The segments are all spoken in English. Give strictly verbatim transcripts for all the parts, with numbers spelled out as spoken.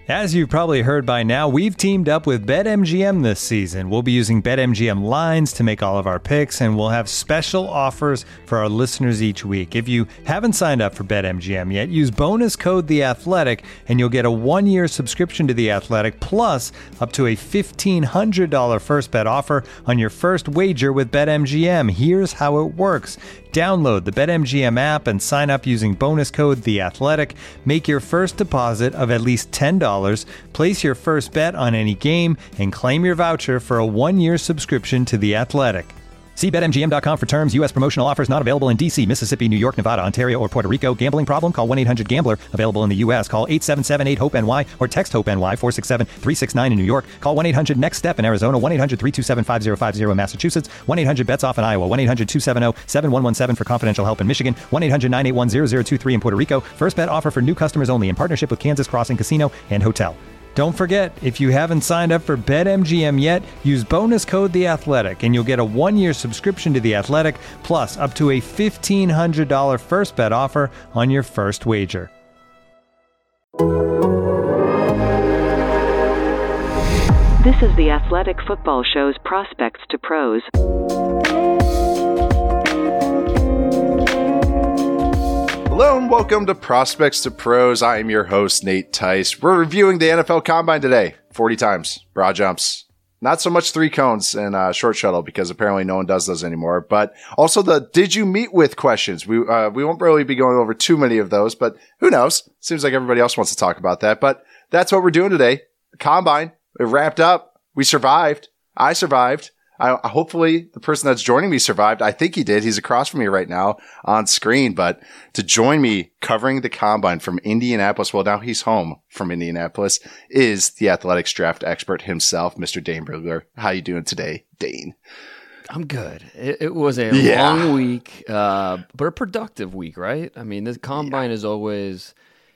As you've probably heard by now, we've teamed up with BetMGM this season. We'll be using BetMGM lines to make all of our picks, and we'll have special offers for our listeners each week. If you haven't signed up for BetMGM yet, use bonus code The Athletic, and you'll get a one-year subscription to The Athletic, plus up to a fifteen hundred dollars first bet offer on your first wager with BetMGM. Here's how it works. Download the BetMGM app and sign up using bonus code The Athletic. Make your first deposit of at least ten dollars, place your first bet on any game, and claim your voucher for a one-year subscription to The Athletic. See Bet M G M dot com for terms. U S promotional offers not available in D C, Mississippi, New York, Nevada, Ontario, or Puerto Rico. Gambling problem? Call one eight hundred gambler. Available in the U S. Call eight seven seven eight hope N Y or text HOPE-NY four six seven three six nine in New York. Call one eight hundred next step in Arizona. one eight hundred three two seven five zero five zero in Massachusetts. one eight hundred bets off in Iowa. one eight hundred two seven zero seven one one seven for confidential help in Michigan. one eight hundred nine eight one zero zero two three in Puerto Rico. First bet offer for new customers only in partnership with Kansas Crossing Casino and Hotel. Don't forget, if you haven't signed up for BetMGM yet, use bonus code The Athletic, and you'll get a one-year subscription to The Athletic, plus up to a fifteen hundred dollars first bet offer on your first wager. This is The Athletic Football Show's Prospects to Pros. Hello and welcome to Prospects to Pros. I am your host, Nate Tice. We're reviewing the N F L Combine today. forty times, broad jumps. Not so much three cones and uh, short shuttle because apparently no one does those anymore. But also the did you meet with questions. We uh, we won't really be going over too many of those, but who knows? Seems like everybody else wants to talk about that. But that's what we're doing today. Combine. It wrapped up. We survived. I survived. I, hopefully the person that's joining me survived. I think he did. He's across from me right now on screen. But to join me covering the Combine from Indianapolis, well, now he's home from Indianapolis, is the Athletics draft expert himself, Mister Dane Brugler. How you doing today, Dane? I'm good. It, it was a yeah. long week, uh, but a productive week, right? I mean, the Combine yeah. is always...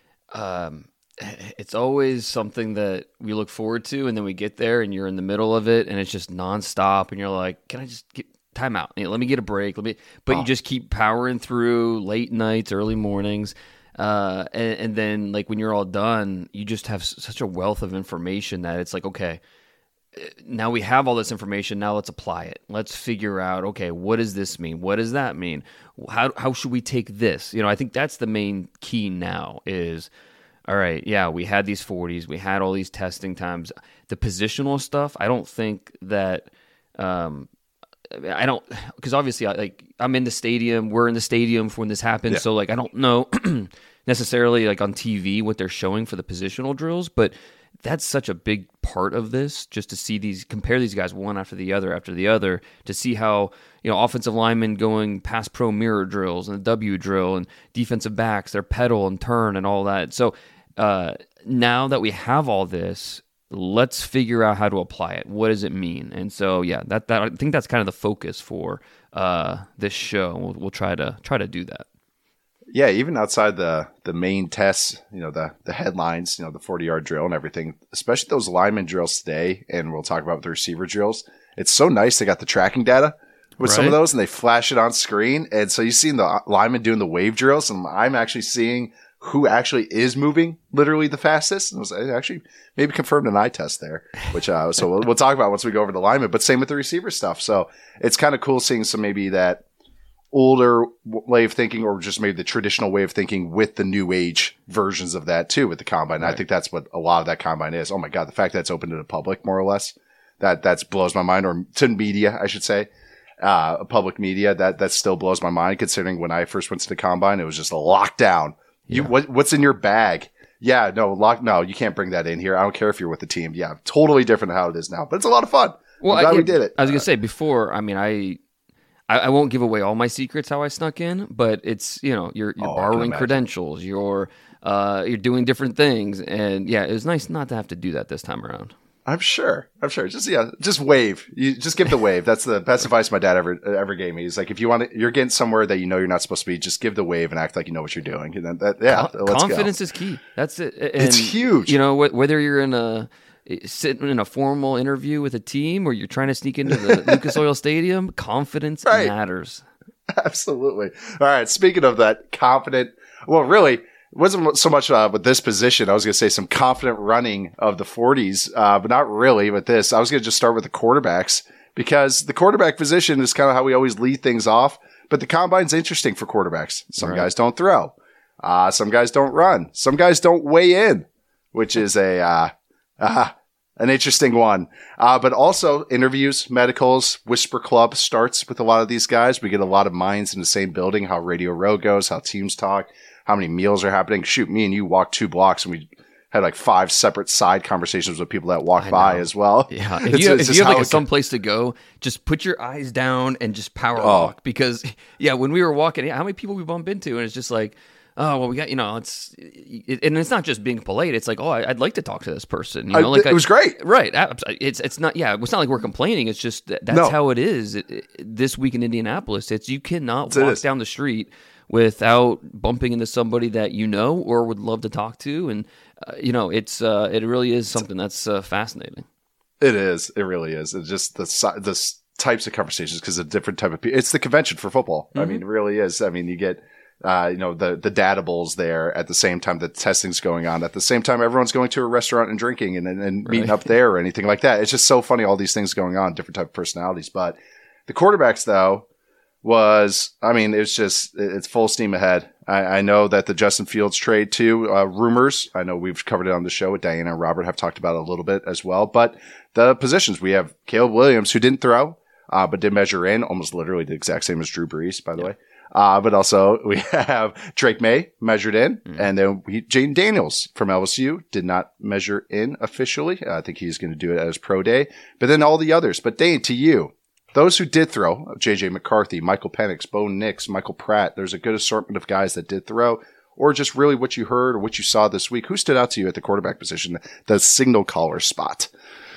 Um, it's always something that we look forward to, and then we get there and you're in the middle of it and it's just nonstop and you're like, can I just get time out? You know, let me get a break. Let me, but oh. you just keep powering through late nights, early mornings. Uh, and, and then like when you're all done, you just have such a wealth of information that it's like, okay, now we have all this information. Now let's apply it. Let's figure out, okay, what does this mean? What does that mean? How, how should we take this? You know, I think that's the main key now is, all right, yeah, we had these forties, we had all these testing times. The positional stuff, I don't think that, um, I don't, because obviously, I, like, I'm in the stadium, we're in the stadium for when this happens, yeah. so, like, I don't know necessarily, like, on T V what they're showing for the positional drills, but that's such a big part of this, just to see these, compare these guys one after the other after the other, to see how, you know, offensive linemen going past pro mirror drills and the W drill, and defensive backs, their pedal and turn and all that. So, Uh, now that we have all this, let's figure out how to apply it. What does it mean? And so, yeah, that, that I think that's kind of the focus for uh, this show. We'll, we'll try to try to do that. Yeah, even outside the the main tests, you know, the the headlines, you know, the forty-yard drill and everything, especially those lineman drills today, and we'll talk about the receiver drills. It's so nice they got the tracking data with right. some of those, and they flash it on screen. And so you've seen the lineman doing the wave drills, and I'm actually seeing who actually is moving literally the fastest. And it was actually maybe confirmed an eye test there, which, uh, so we'll, we'll talk about once we go over the lineman, but same with the receiver stuff. So it's kind of cool seeing some, maybe that older way of thinking, or just maybe the traditional way of thinking with the new age versions of that too, with the Combine. Right. I think that's what a lot of that Combine is. Oh my God. The fact that it's open to the public, more or less, that, that blows my mind, or to media, I should say. Uh, public media, that, that still blows my mind, considering when I first went to the Combine, it was just a lockdown. You, yeah. what, what's in your bag? Yeah, no, lock, no, you can't bring that in here. I don't care if you're with the team. Yeah, totally different than how it is now, but it's a lot of fun. Well, I'm glad I, we did it. I was gonna say before. I mean, I, I, I won't give away all my secrets how I snuck in, but it's, you know, you're you're oh, borrowing credentials, you're uh you're doing different things, and yeah, it was nice not to have to do that this time around. I'm sure. I'm sure. Just yeah, just wave. You just give the wave. That's the best advice my dad ever ever gave me. He's like, if you want to, you're getting somewhere that you know you're not supposed to be, just give the wave and act like you know what you're doing. And then that, yeah, Con- let's confidence go. is key. That's it. And, it's huge. You know, wh- whether you're in a sitting in a formal interview with a team or you're trying to sneak into the Lucas Oil Stadium, confidence right. matters. Absolutely. All right. Speaking of that confident, well, really, it wasn't so much uh, with this position. I was going to say some confident running of the forties, uh, but not really with this. I was going to just start with the quarterbacks because the quarterback position is kind of how we always lead things off. But the combine's interesting for quarterbacks. Some right. guys don't throw. Uh, some guys don't run. Some guys don't weigh in, which is a uh, uh, an interesting one. Uh, but also interviews, medicals, Whisper Club starts with a lot of these guys. We get a lot of minds in the same building, how Radio Row goes, how teams talk, how many meals are happening. Shoot, me and you walked two blocks and we had like five separate side conversations with people that walk by as well. Yeah. If you, if you have like a someplace to go, just put your eyes down and just power oh. walk. Because, yeah, when we were walking, how many people we bump into? And it's just like, oh, well, we got, you know, it's, it, and it's not just being polite. It's like, oh, I'd like to talk to this person. You know, I, like it I, was great. Right. It's, it's not, yeah, it's not like we're complaining. It's just, that, that's no. how it is it, it, this week in Indianapolis. It's, you cannot walk down the street without bumping into somebody that you know or would love to talk to. And, uh, you know, it's uh, it really is something that's uh, fascinating. It is. It really is. It's just the the types of conversations because a different type of people. It's the convention for football. Mm-hmm. I mean, it really is. I mean, you get, uh, you know, the, the data bowls there at the same time that testing's going on. At the same time, everyone's going to a restaurant and drinking and, and, and meeting right. up there or anything like that. It's just so funny, all these things going on, different type of personalities. But the quarterbacks, though, was, I mean, it's just, it's full steam ahead. I, I know that the Justin Fields trade too, uh, rumors, I know we've covered it on the show with Diana and Robert have talked about it a little bit as well, but the positions, we have Caleb Williams who didn't throw, uh, but did measure in, almost literally the exact same as Drew Brees, by the yeah. way. Uh, but also we have Drake May measured in, mm-hmm. and then we, Jaden Daniels from L S U did not measure in officially. I think he's going to do it at his pro day, but then all the others. But Dane, to you, those who did throw, J J McCarthy, Michael Penix, Bo Nix, Michael Pratt, there's a good assortment of guys that did throw, or just really what you heard or what you saw this week. Who stood out to you at the quarterback position, the signal caller spot?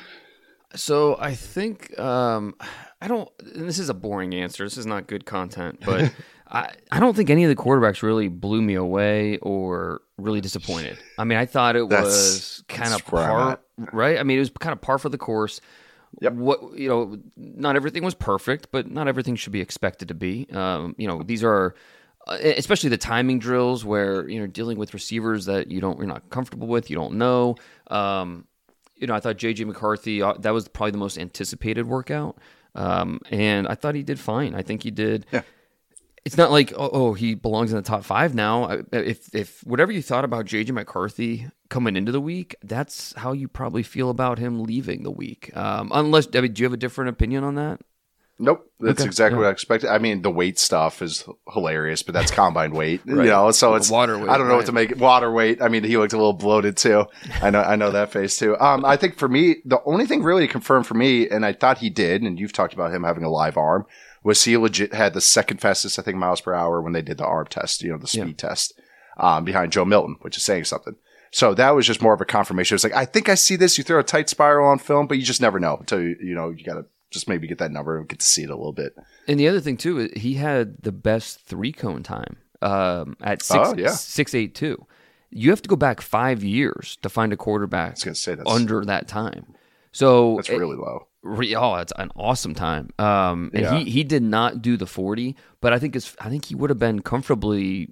So I think, um, I don't, and this is a boring answer. This is not good content, but I, I don't think any of the quarterbacks really blew me away or really disappointed. I mean, I thought it that's, was kind of par, right? I mean, it was kind of par for the course. Yep. What you know, not everything was perfect, but not everything should be expected to be. Um, you know, these are, uh, especially the timing drills where you know dealing with receivers that you don't, you're not comfortable with, you don't know. Um, you know, I thought J J McCarthy uh, that was probably the most anticipated workout, um, and I thought he did fine. I think he did. Yeah. It's not like oh, oh he belongs in the top five now. If if whatever you thought about J J McCarthy coming into the week, that's how you probably feel about him leaving the week. Um, unless, I mean, do you have a different opinion on that? Nope. That's okay. exactly yeah. what I expected. I mean, the weight stuff is hilarious, but that's combine weight, right. you know, so it's, water weight, I don't know right. what to make it. Water weight. I mean, he looked a little bloated too. I know, I know that face too. Um, I think for me, the only thing really confirmed for me, and I thought he did, and you've talked about him having a live arm, was he legit had the second fastest, I think, miles per hour when they did the arm test, you know, the speed yeah. test, um, behind Joe Milton, which is saying something. So that was just more of a confirmation. It was like, I think I see this. You throw a tight spiral on film, but you just never know until you, you know, you got to just maybe get that number and get to see it a little bit. And the other thing too, he had the best three cone time, um, at six, oh, yeah. six, eight, two. You have to go back five years to find a quarterback I was gonna say that's, under that time. So that's really it, low. Oh, it's an awesome time. Um, and yeah. he, he did not do the forty, but I think it's, I think he would have been comfortably,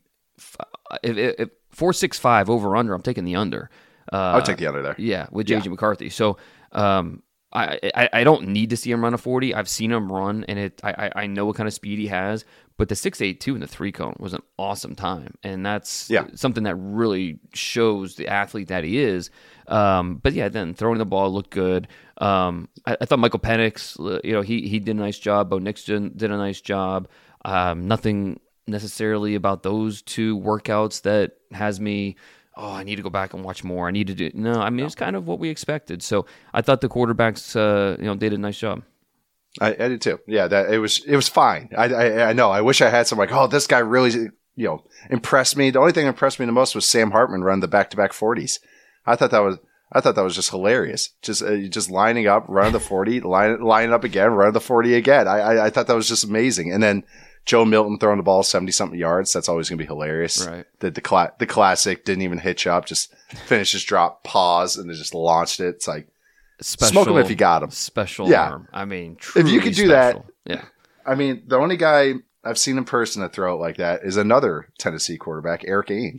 if, if four six five over under. I'm taking the under. Uh, I would take the under there. Yeah, with J J yeah. McCarthy. So um, I, I I don't need to see him run a forty. I've seen him run, and it I I know what kind of speed he has. But the six eight two in the three cone was an awesome time, and that's yeah. something that really shows the athlete that he is. Um, but yeah, then throwing the ball looked good. Um, I, I thought Michael Penix, you know, he he did a nice job. Bo Nix did, did a nice job. Um, nothing necessarily about those two workouts that has me, oh, I need to go back and watch more. I need to do no. I mean, no. It's kind of what we expected. So I thought the quarterbacks, uh, you know, did a nice job. I, I did too. Yeah, that it was it was fine. I, I I know. I wish I had some like, oh, this guy really, you know, impressed me. The only thing that impressed me the most was Sam Hartman run the back to back forties. I thought that was I thought that was just hilarious. Just uh, just lining up, running the forty, line lining up again, running the forty again. I, I I thought that was just amazing. And then Joe Milton throwing the ball seventy something yards. That's always going to be hilarious. Right. The the, cla- the classic didn't even hitch up, just finished his drop, pause, and then just launched it. It's like. Special, smoke him if you got him. Special yeah. arm. I mean, if you could do special. that, yeah. I mean, the only guy I've seen in person that throw it like that is another Tennessee quarterback, Eric Ainge.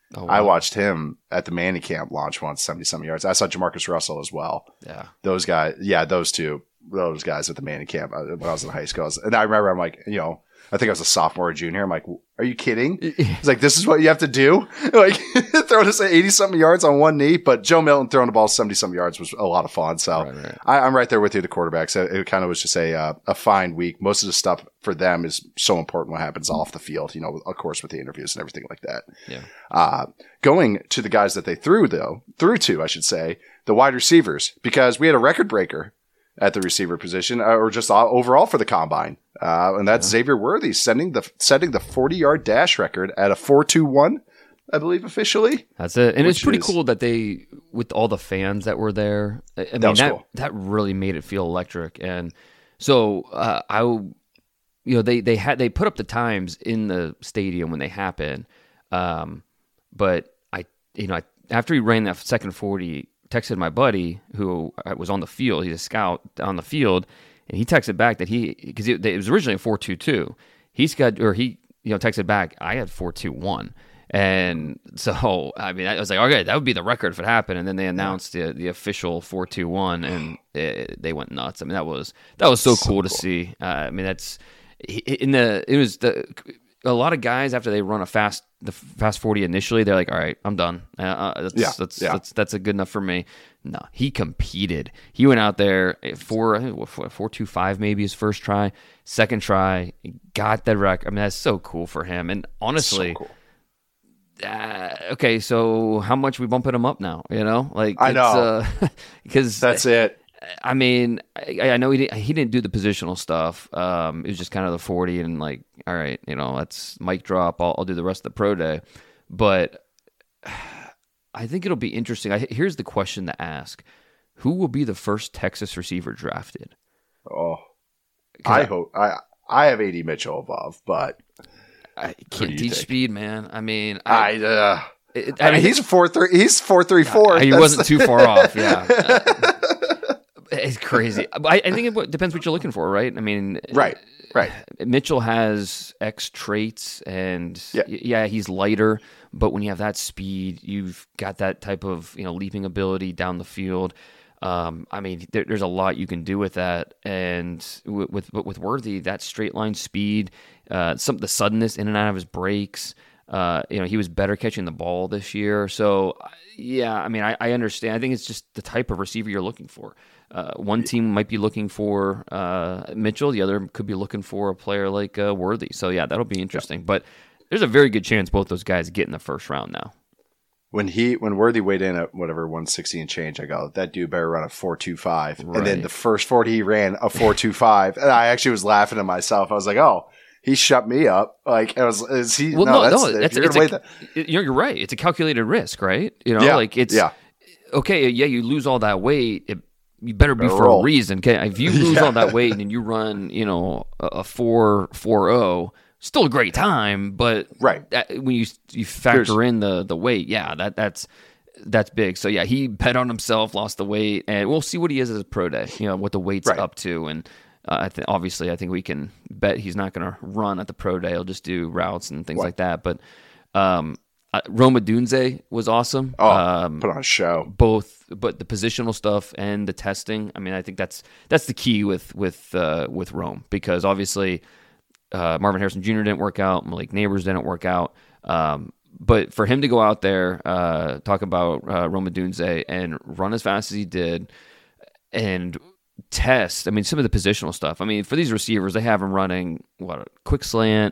Oh, wow. I watched him at the Manning camp launch once, seventy-something yards. I saw Jamarcus Russell as well. Yeah. Those guys, yeah, those two, those guys at the Manning camp uh, when I was in high school. I was, and I remember I'm like, you know, I think I was a sophomore or junior. I'm like, are you kidding? It's like, this is what you have to do? Like, throwing us eighty-something yards on one knee. But Joe Milton throwing the ball seventy-something yards was a lot of fun. So right, right. I, I'm right there with you, the quarterbacks. It, it kind of was just a uh, a fine week. Most of the stuff for them is so important what happens off the field, you know, of course, with the interviews and everything like that. Yeah. Uh, going to the guys that they threw, though, threw to, I should say, the wide receivers, because we had a record breaker at the receiver position, uh, or just overall for the combine. Uh, and that's yeah. Xavier Worthy sending the setting the forty-yard dash record at a four two one, I believe, officially. That's it. And it's pretty is, cool that they, with all the fans that were there, I mean, that, that, cool. that really made it feel electric. And so uh, I, you know, they, they had, they put up the times in the stadium when they happen. Um, but I, you know, I, after he ran that second forty, texted my buddy who was on the field. He's a scout on the field, and he texted back that he, because it, it was originally a four two two. He's got, or he, you know, texted back, I had four two one. And so, I mean, I was like, okay, that would be the record if it happened. And then they announced the the official four two one, and it, they went nuts. I mean, that was that was so, so cool, cool to see. Uh, I mean, that's in the it was the a lot of guys after they run a fast the fast forty initially, they're like, all right, I'm done. Uh, that's, yeah, that's, yeah. that's that's a good enough for me. No, he competed. He went out there for I think four two five maybe his first try, second try, got that record. I mean, that's so cool for him. And honestly. So cool. Uh, okay, so how much we bumping him up now? You know, like I know because uh, that's it. I mean, I, I know he didn't, he didn't do the positional stuff. Um, it was just kind of the forty and like, all right, you know, that's mic drop. I'll, I'll do the rest of the pro day. But I think it'll be interesting. I, here's the question to ask: who will be the first Texas receiver drafted? Oh, I, I hope I I have A D Mitchell above, but. I can't teach think? speed, man. I mean, I, I, uh, it, I mean, I, he's four three. He's four three four. He wasn't too far off. Yeah, uh, it's crazy. I, I think it depends what you're looking for, right? I mean, right, right. Mitchell has X traits, and yeah. yeah, he's lighter. But when you have that speed, you've got that type of you know leaping ability down the field. Um, I mean, there, there's a lot you can do with that, and with with, with Worthy, that straight line speed, uh, some the suddenness in and out of his breaks. Uh, you know, he was better catching the ball this year. So, yeah, I mean, I, I understand. I think it's just the type of receiver you're looking for. Uh, one team might be looking for uh, Mitchell, the other could be looking for a player like uh, Worthy. So, yeah, that'll be interesting. Yeah. But there's a very good chance both those guys get in the first round now. When he when Worthy weighed in at whatever one sixty and change, I go, that dude better run a four two five. Right. And then the first forty he ran a four two five, and I actually was laughing at myself. I was like, oh, he shut me up. Like, I was, is he? Well, no, no, that's, no that's, you're, it's gonna a, that. You're, you're right. It's a calculated risk, right? You know, yeah. like it's yeah. okay. Yeah, you lose all that weight. It, you better be better for roll. a reason. Okay, if you lose yeah. all that weight and you run, you know, a four four zero. Still a great time, but right that, when you you factor There's, in the the weight, yeah, that that's. That's big. So, yeah, he bet on himself, lost the weight, and we'll see what he is as a pro day, you know, what the weight's right. up to. And uh, I think obviously I think we can bet he's not going to run at the pro day. He'll just do routes and things what? like that. But um, uh, Rome Odunze was awesome. Oh, um, put on a show. Both, but the positional stuff and the testing. I mean, I think that's that's the key with, with, uh, with Rome because obviously uh, Marvin Harrison Junior didn't work out. Malik Neighbors didn't work out. Um But for him to go out there, uh, talk about uh, Rome Odunze and run as fast as he did and test, I mean, some of the positional stuff. I mean, for these receivers, they have him running, what, a quick slant,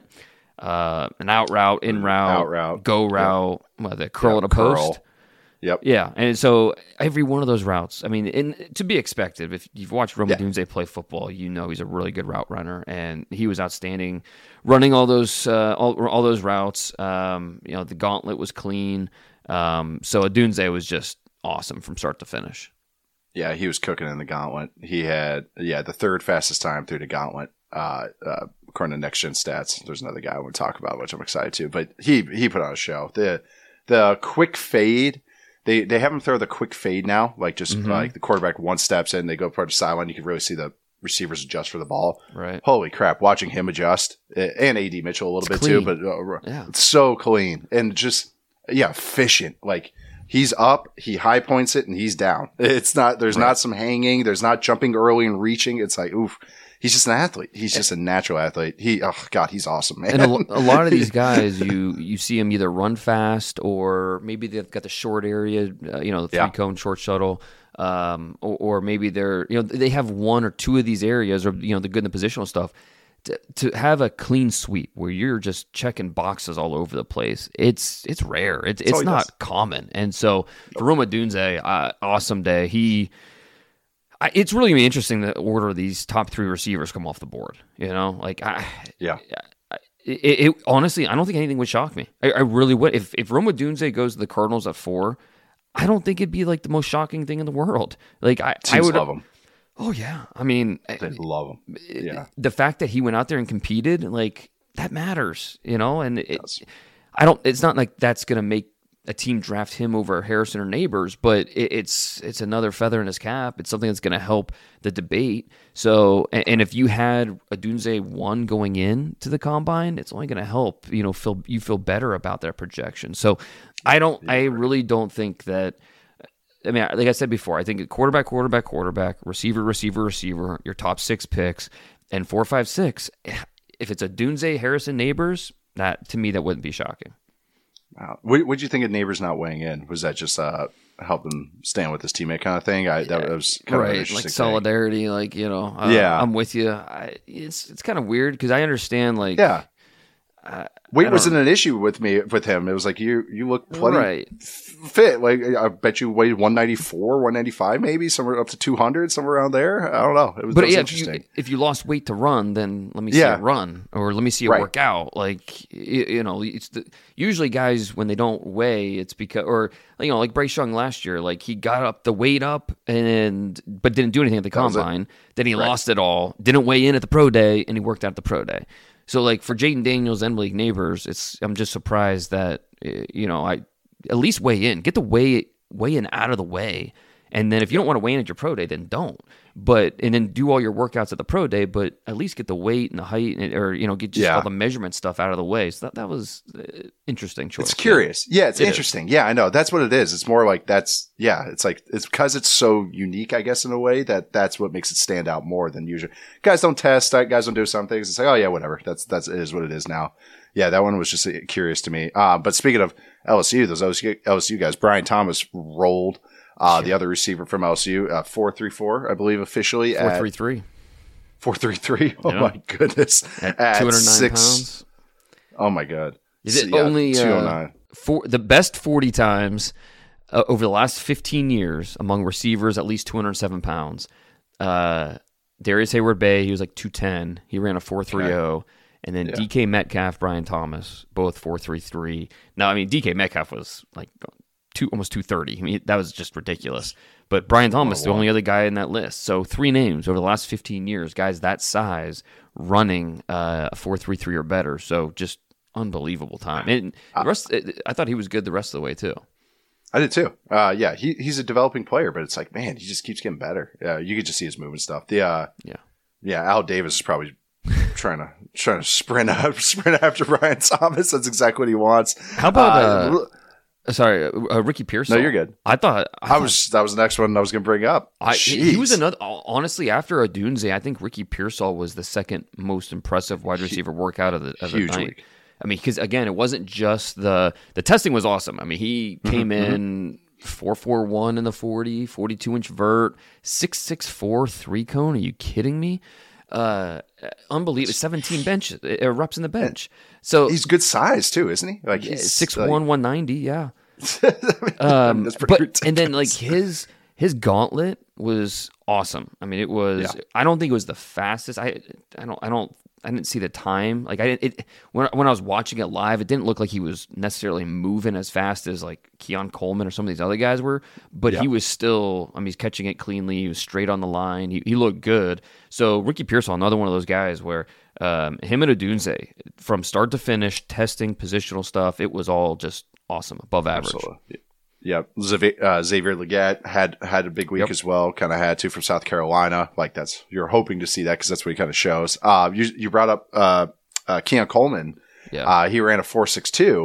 uh, an out route, in route, out route. go route, yep. what, the curl yep, at a post. Curl. Yep. Yeah, and so every one of those routes, I mean, in, to be expected. If you've watched Rome yeah. Odunze play football, you know he's a really good route runner, and he was outstanding running all those uh, all, all those routes. Um, you know, the gauntlet was clean. Um, so Odunze was just awesome from start to finish. Yeah, he was cooking in the gauntlet. He had yeah the third fastest time through the gauntlet. Uh, uh, according to Next Gen Stats, there's another guy I want to talk about, which I'm excited to. But he he put on a show. The the quick fade. They they have him throw the quick fade now, like just mm-hmm. like the quarterback one steps in, they go part of the sideline. You can really see the receivers adjust for the ball. Right. Holy crap! Watching him adjust and A D Mitchell a little it's bit clean. too, but uh, yeah. it's so clean and just yeah, efficient. Like he's up, he high points it, and he's down. It's not, there's right. not some hanging, there's not jumping early and reaching. It's like, oof. He's just an athlete. He's just a natural athlete. He, oh God, he's awesome, man. And a, a lot of these guys, you you see them either run fast or maybe they've got the short area, uh, you know, the three yeah. cone short shuttle, um, or, or maybe they're, you know, they have one or two of these areas, or you know, they're good in the positional stuff. To, to have a clean sweep where you're just checking boxes all over the place, it's it's rare. It's it's not does. common. And so for Rome Odunze, uh, awesome day. He. I, it's really gonna be interesting to order these top three receivers come off the board. You know, like I, yeah. I, it, it honestly, I don't think anything would shock me. I, I really would. If if Rome Odunze goes to the Cardinals at four, I don't think it'd be like the most shocking thing in the world. Like I, Teams I would love him. Oh yeah, I mean, they love him. Yeah, the fact that he went out there and competed, like that matters. You know, and it, it I don't. It's not like that's gonna make a team draft him over Harrison or Neighbors, but it, it's it's another feather in his cap. It's something that's going to help the debate. So, and, and if you had Odunze one going in to the combine, it's only going to help. You know, feel you feel better about their projection. So, I don't. I really don't think that. I mean, like I said before, I think quarterback, quarterback, quarterback, receiver, receiver, receiver. Your top six picks and four, five, six. If it's Odunze, Harrison, Neighbors, that to me that wouldn't be shocking. Wow. What did you think of Neighbors not weighing in? Was that just uh, help him stand with his teammate kind of thing? I, that was kind right, of an like solidarity, thing. like you know, uh, yeah, I'm with you. I, it's it's kind of weird because I understand, like, yeah, I, weight I wasn't an issue with me with him. It was like you you look plenty right. fit. Like I bet you weighed one ninety-four, one ninety-five, maybe somewhere up to two hundred, somewhere around there. I don't know. It was, but that was yeah, interesting. If you, if you lost weight to run, then let me see yeah. it run, or let me see it right. work out. Like you, you know, it's the, usually guys when they don't weigh, it's because, or you know, like Bryce Young last year, like he got up the weight up and but didn't do anything at the combine. Then he right. lost it all. Didn't weigh in at the pro day, and he worked out at the pro day. So, like, for Jaden Daniels and Malik Neighbors, it's I'm just surprised that, you know, I at least weigh in. Get the weigh, weigh in out of the way. And then if you don't want to weigh in at your pro day, then don't. But and then do all your workouts at the pro day, but at least get the weight and the height, and, or, you know, get just yeah. all the measurement stuff out of the way. So that, that was uh, interesting choice. It's curious. Yeah, it's it interesting. Is. Yeah, I know. That's what it is. It's more like that's, yeah, it's like, it's because it's so unique, I guess, in a way that that's what makes it stand out more than usual. Guys don't test, guys don't do some things. It's like, oh yeah, whatever. That's, that's, it is what it is now. Yeah, that one was just curious to me. Uh, but speaking of L S U, those L S U, L S U guys, Brian Thomas rolled. Uh, the other receiver from L S U, uh, four three four, I believe, officially. four three three four three three Oh, yeah. My goodness. At, at two hundred nine six, pounds. Oh, my God. Is it yeah, only two oh nine uh, for, the best forty times uh, over the last fifteen years among receivers at least two hundred seven pounds? Uh, Darius Hayward-Bay, he was like two ten. He ran a four three oh. Okay. And then yeah. D K Metcalf, Brian Thomas, both four three three. Now, I mean, D K Metcalf was like... Two, almost two thirty. I mean, that was just ridiculous. But Brian Thomas, the only other guy in that list. So three names over the last fifteen years, guys that size running uh, a four three three or better. So just unbelievable time. And the rest, I thought he was good the rest of the way too. I did too. Uh, yeah, he he's a developing player, but it's like, man, he just keeps getting better. Yeah, you could just see his movement stuff. The uh, yeah, yeah, Al Davis is probably trying to trying to sprint up, sprint after Brian Thomas. That's exactly what he wants. How about? Uh, uh, Sorry, uh, Ricky Pearsall. No, you're good. I thought I, I thought, was that was the next one I was going to bring up. I, he was another. Honestly, after Odunze, I think Ricky Pearsall was the second most impressive wide receiver workout of the of the night. Week. I mean, because again, it wasn't just the the testing was awesome. I mean, he came mm-hmm, in four four one in the forty, forty-two inch vert, six six four three cone. Are you kidding me? Uh, unbelievable. seventeen bench uh, reps in the bench. So he's good size too, isn't he? Like he's six like, one, one ninety. Yeah. I mean, um, that's but ridiculous. And then like his his gauntlet was awesome. I mean, it was. Yeah. I don't think it was the fastest. I I don't I don't I didn't see the time. Like I it when when I was watching it live, it didn't look like he was necessarily moving as fast as like Keon Coleman or some of these other guys were. But yeah. he was still. I mean, he's catching it cleanly. He was straight on the line. He he looked good. So Ricky Pearsall, another one of those guys where. Um, him and Odunze, from start to finish, testing, positional stuff, it was all just awesome, above average. Absolutely. Yeah, Xavier, uh, Xavier Legette had had a big week yep. as well. Kind of had to from South Carolina. Like that's you're hoping to see that because that's what he kind of shows. Uh, you you brought up uh, uh, Keon Coleman. Yeah, uh, he ran a four six two.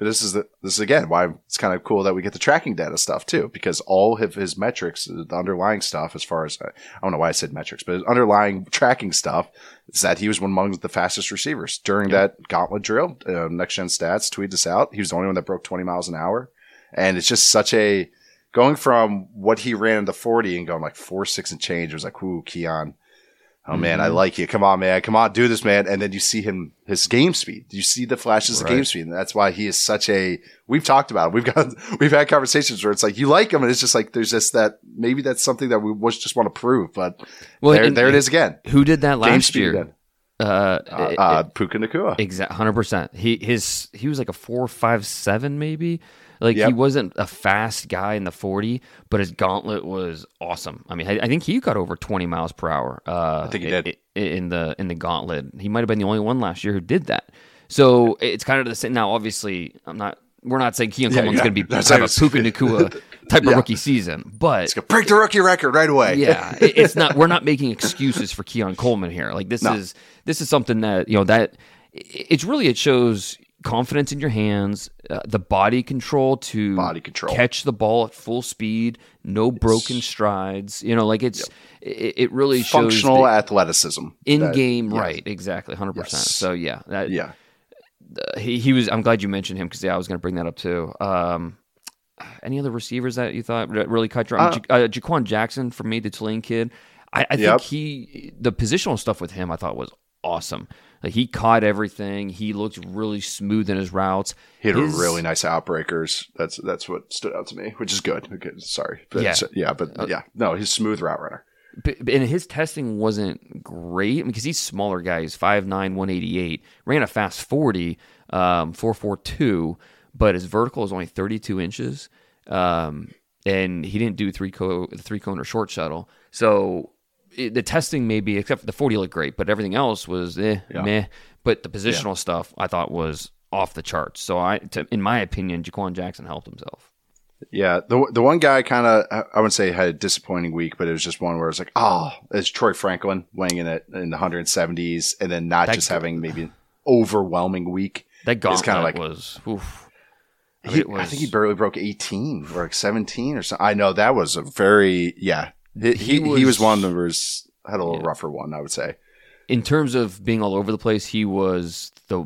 But this is the, this is again why it's kind of cool that we get the tracking data stuff too, because all of his metrics, the underlying stuff, as far as I don't know why I said metrics, but his underlying tracking stuff is that he was one among the fastest receivers during yeah. that gauntlet drill. Uh, Next Gen Stats tweeted this out. He was the only one that broke twenty miles an hour, and it's just such a going from what he ran in the forty and going like four six and change. It was like, ooh, Keon. Oh, man, mm-hmm. I like you. Come on, man. Come on, do this, man. And then you see him, his game speed. You see the flashes right. of game speed. And that's why he is such a, we've talked about it. We've got, we've had conversations where it's like, you like him. And it's just like, there's just that, maybe that's something that we just want to prove. But well, there, there it is again. Who did that last year? Uh, uh, uh, Puka Nacua. Exactly. one hundred percent. He, his, he was like a four five seven maybe. Like, yep. he wasn't a fast guy in the forty, but his gauntlet was awesome. I mean, I, I think he got over twenty miles per hour. Uh, I think he did. In the, in the gauntlet. He might have been the only one last year who did that. So it's kind of the same. Now, obviously, I'm not, we're not saying Keon Coleman's yeah, yeah. going to be have a Puka Nacua type yeah. of rookie season, but it's going to break the rookie record right away. yeah. It, it's not, we're not making excuses for Keon Coleman here. Like, this no. is, this is something that, you know, that it's really, it shows confidence in your hands, uh, the body control to body control. catch the ball at full speed, no broken it's, strides. You know, like it's, yep. it, it really functional shows functional athleticism in game, yes. right? Exactly, one hundred yes. percent. So yeah, that, yeah, uh, he he was. I'm glad you mentioned him because yeah, I was going to bring that up too. Um, any other receivers that you thought really caught your eye? Uh, ja- uh, Jaquan Jackson for me, the Tulane kid. I, I think yep. he the positional stuff with him I thought was awesome. Like, he caught everything. He looked really smooth in his routes. He had his, really nice outbreakers. That's that's what stood out to me, which is good. Okay, sorry, but yeah, yeah, but uh, yeah, no, he's smooth route runner. But, and his testing wasn't great because he's a smaller guy. He's five nine, one eighty-eight. Ran a fast forty, um, four forty-two, but his vertical is only thirty-two inches. Um, and he didn't do three co three cone or short shuttle. So it, the testing maybe, except for the forty looked great, but everything else was eh, yeah. meh. But the positional yeah. stuff I thought was off the charts. So I, to, in my opinion, Jaquan Jackson helped himself. Yeah, the the one guy kind of, I wouldn't say had a disappointing week, but it was just one where it's like, oh, it's Troy Franklin weighing in at in the one seventies, and then not that just g- having maybe an overwhelming week. That gauntlet kind of like, was, oof. I, mean, he, it was, I think he barely broke eighteen or like seventeen or something. I know that was a very, yeah. He he, he, was, he was one that was, had a little yeah. rougher one, I would say. In terms of being all over the place, he was the,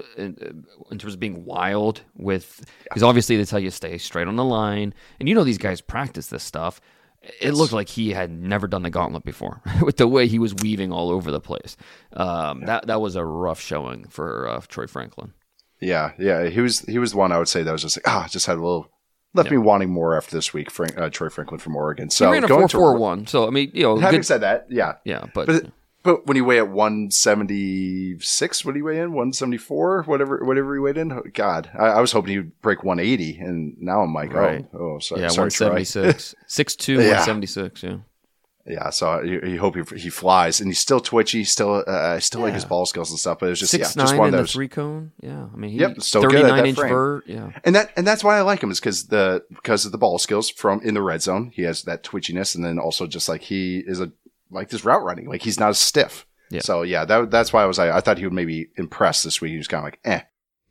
in, in terms of being wild with, because obviously they tell you stay straight on the line. And you know these guys practice this stuff. It yes. looked like he had never done the gauntlet before with the way he was weaving all over the place. Um, yeah. That that was a rough showing for uh, Troy Franklin. Yeah, yeah, he was he was the one I would say that was just like ah, just had a little left yeah. me wanting more after this week. Frank, uh, Troy Franklin from Oregon. So he ran a four four one. So I mean, you know, having good, said that, yeah, yeah, but but, but when you weigh at one seventy-six, what do you weigh in? one seventy-four, whatever, whatever he weighed in. Oh, God, I, I was hoping he'd break one eighty, and now I'm like, right. oh, oh, sorry, yeah, sorry, one seventy-six, six two, yeah. one seventy-six, yeah. Yeah, so you, you hope he, he flies, and he's still twitchy, still, uh, I still yeah. like his ball skills and stuff. But it was just six yeah, nine just one in of the those three cone. Yeah, I mean, he, yep, still good at that inch frame. vert. Yeah, and that and that's why I like him is because the because of the ball skills from in the red zone. He has that twitchiness, and then also just like he is a like this route running, like he's not as stiff. Yeah. So yeah, that that's why I was I, I thought he would maybe impress this week. He was kind of like eh.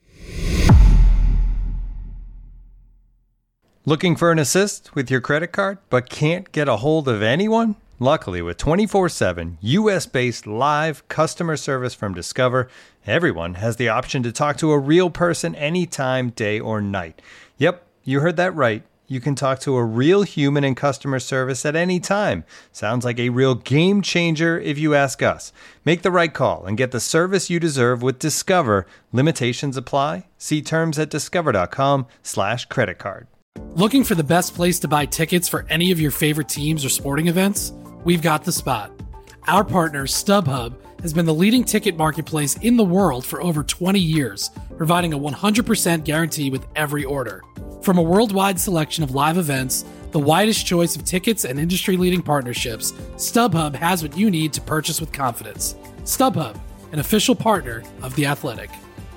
Looking for an assist with your credit card, but can't get a hold of anyone? Luckily, with twenty-four seven U S-based live customer service from Discover, everyone has the option to talk to a real person anytime, day or night. Yep, you heard that right. You can talk to a real human in customer service at any time. Sounds like a real game changer if you ask us. Make the right call and get the service you deserve with Discover. Limitations apply. See terms at discover.com slash credit card. Looking for the best place to buy tickets for any of your favorite teams or sporting events? We've got the spot. Our partner, StubHub, has been the leading ticket marketplace in the world for over twenty years, providing a one hundred percent guarantee with every order. From a worldwide selection of live events, the widest choice of tickets and industry-leading partnerships, StubHub has what you need to purchase with confidence. StubHub, an official partner of The Athletic.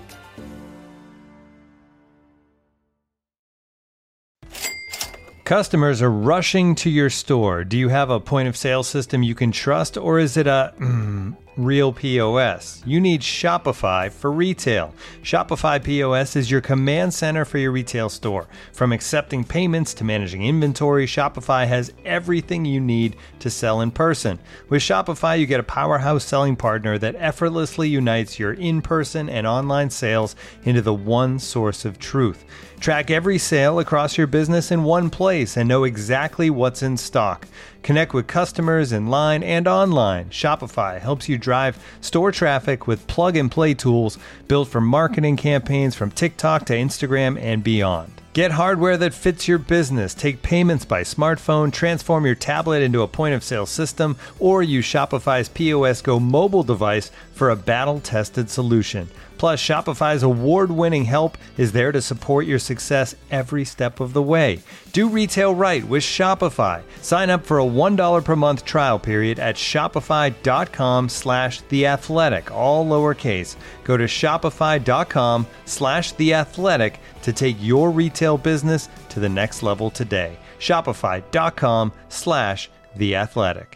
Customers are rushing to your store. Do you have a point of sale system you can trust, or is it a mm, real P O S. You need Shopify for retail. Shopify P O S is your command center for your retail store. From accepting payments to managing inventory, Shopify has everything you need to sell in person. With Shopify, you get a powerhouse selling partner that effortlessly unites your in-person and online sales into the one source of truth. Track every sale across your business in one place and know exactly what's in stock. Connect with customers in line and online. Shopify helps you drive store traffic with plug-and-play tools built for marketing campaigns from TikTok to Instagram and beyond. Get hardware that fits your business. Take payments by smartphone, transform your tablet into a point-of-sale system, or use Shopify's P O S Go mobile device for a battle-tested solution. Plus, Shopify's award-winning help is there to support your success every step of the way. Do retail right with Shopify. Sign up for a one dollar per month trial period at shopify.com slash theathletic, all lowercase. Go to shopify.com slash theathletic to take your retail business to the next level today. Shopify.com slash theathletic.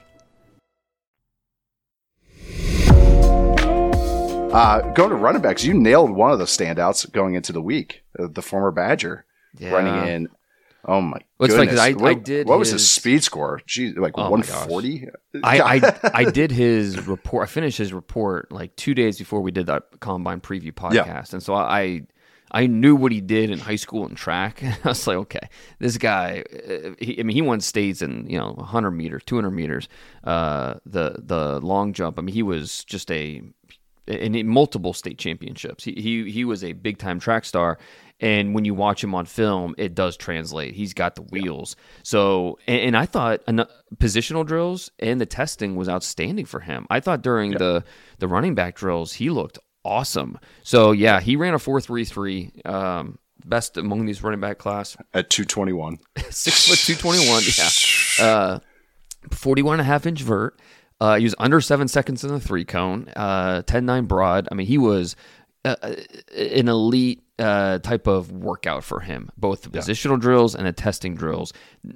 Uh, going to running backs, you nailed one of the standouts going into the week. Uh, the former Badger Yeah. running in. Oh my Well, it's goodness! like, 'cause I- what I did what was his- his speed score? Geez, like Oh my one forty. I, I I did his report. I finished his report like two days before we did that combine preview podcast, Yeah. and so I I knew what he did in high school in track. I was like, okay, this guy. uh, He, I mean, he won states in you know one hundred meters, two hundred meters, uh, the the long jump. I mean, he was just a in in multiple state championships. He he he was a big time track star. And when you watch him on film, it does translate. He's got the wheels. So, and, and I thought an, positional drills and the testing was outstanding for him. I thought during yeah. the, the running back drills, he looked awesome. So, yeah, he ran a four three three, um, best among these running back class. At two twenty-one. Six foot two twenty-one, yeah. Uh, forty-one and a half inch vert. Uh, he was under seven seconds in the three cone, uh, ten nine broad. I mean, he was uh, an elite uh, type of workout for him, both the positional yeah. drills and the testing drills.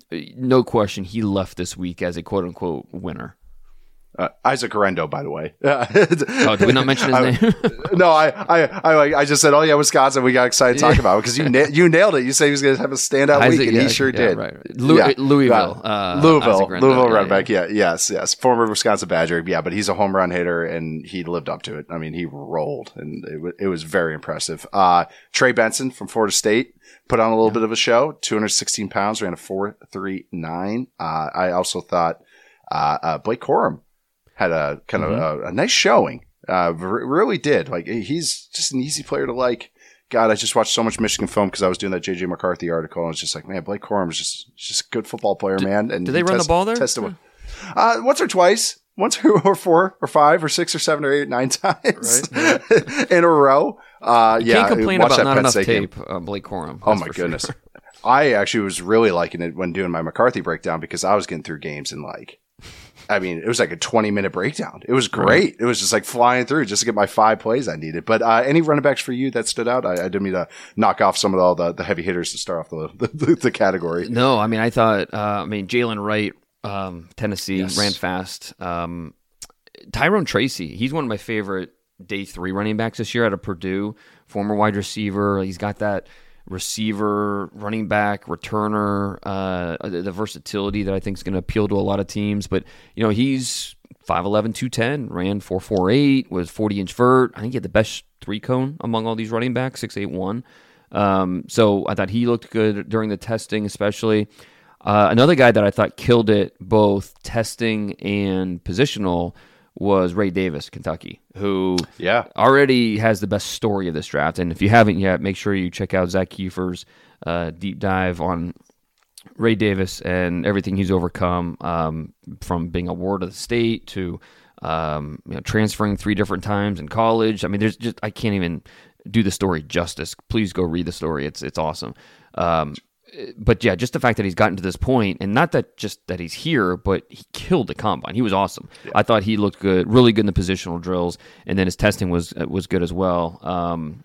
No question, he left this week as a quote unquote winner. Uh, Isaac Arendo, by the way. Oh, did we not mention his I, name? no, I, I, I, I just said, oh yeah, Wisconsin. We got excited to talk yeah. about it because you, na- you nailed it. You said he was going to have a standout Isaac, week, and yeah, he sure yeah, did. Right, right. Lu- yeah. Louisville, uh, Louisville, Rendo, Louisville yeah, running back. yeah. Yeah, yes, yes, former Wisconsin Badger. Yeah, but he's a home run hitter, and he lived up to it. I mean, he rolled, and it, w- it was very impressive. Uh, Trey Benson from Florida State put on a little yeah. bit of a show. two hundred sixteen pounds, ran a four three nine. Uh, I also thought uh, uh, Blake Corum had a kind of mm-hmm. a, a nice showing. Uh, r- really did. Like, he's just an easy player to like. God, I just watched so much Michigan film because I was doing that J J McCarthy article, and I was just like, man, Blake Corum is just just a good football player, did, man. And did they run test, the ball there? Tested, uh, once or twice, once or four or five or six or seven or eight, nine times right. in a row. Uh, you yeah, can't complain about not Penn enough State tape, uh, Blake Corum. Oh my goodness. Sure. I actually was really liking it when doing my McCarthy breakdown because I was getting through games in like, I mean, it was like a twenty minute breakdown. It was great. Right. It was just like flying through just to get my five plays I needed. But uh, any running backs for you that stood out? I, I didn't mean to knock off some of all the, the heavy hitters to start off the, the, the category. No, I mean, I thought, uh, I mean, Jalen Wright, um, Tennessee, yes. ran fast. Um, Tyrone Tracy, he's one of my favorite day three running backs this year out of Purdue, former wide receiver. He's got that receiver, running back, returner, uh, the, the versatility that I think is going to appeal to a lot of teams. But, you know, he's five eleven, two ten, ran four four eight, was forty inch vert. I think he had the best three cone among all these running backs, six eight one. Um, so I thought he looked good during the testing, especially. Uh, another guy that I thought killed it, both testing and positional, was Ray Davis, Kentucky, who yeah. already has the best story of this draft. And if you haven't yet, make sure you check out Zach Kiefer's uh, deep dive on Ray Davis and everything he's overcome, um, from being a ward of the state to um, you know, transferring three different times in college. I mean, there's just I can't even do the story justice. Please go read the story. It's it's awesome. Um, But yeah, just the fact that he's gotten to this point, and not that just that he's here, but he killed the combine. He was awesome. Yeah. I thought he looked good, really good in the positional drills, and then his testing was was good as well. Um,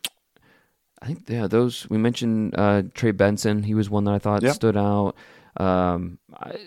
I think yeah, those we mentioned uh, Trey Benson. He was one that I thought yeah. stood out. Um, I,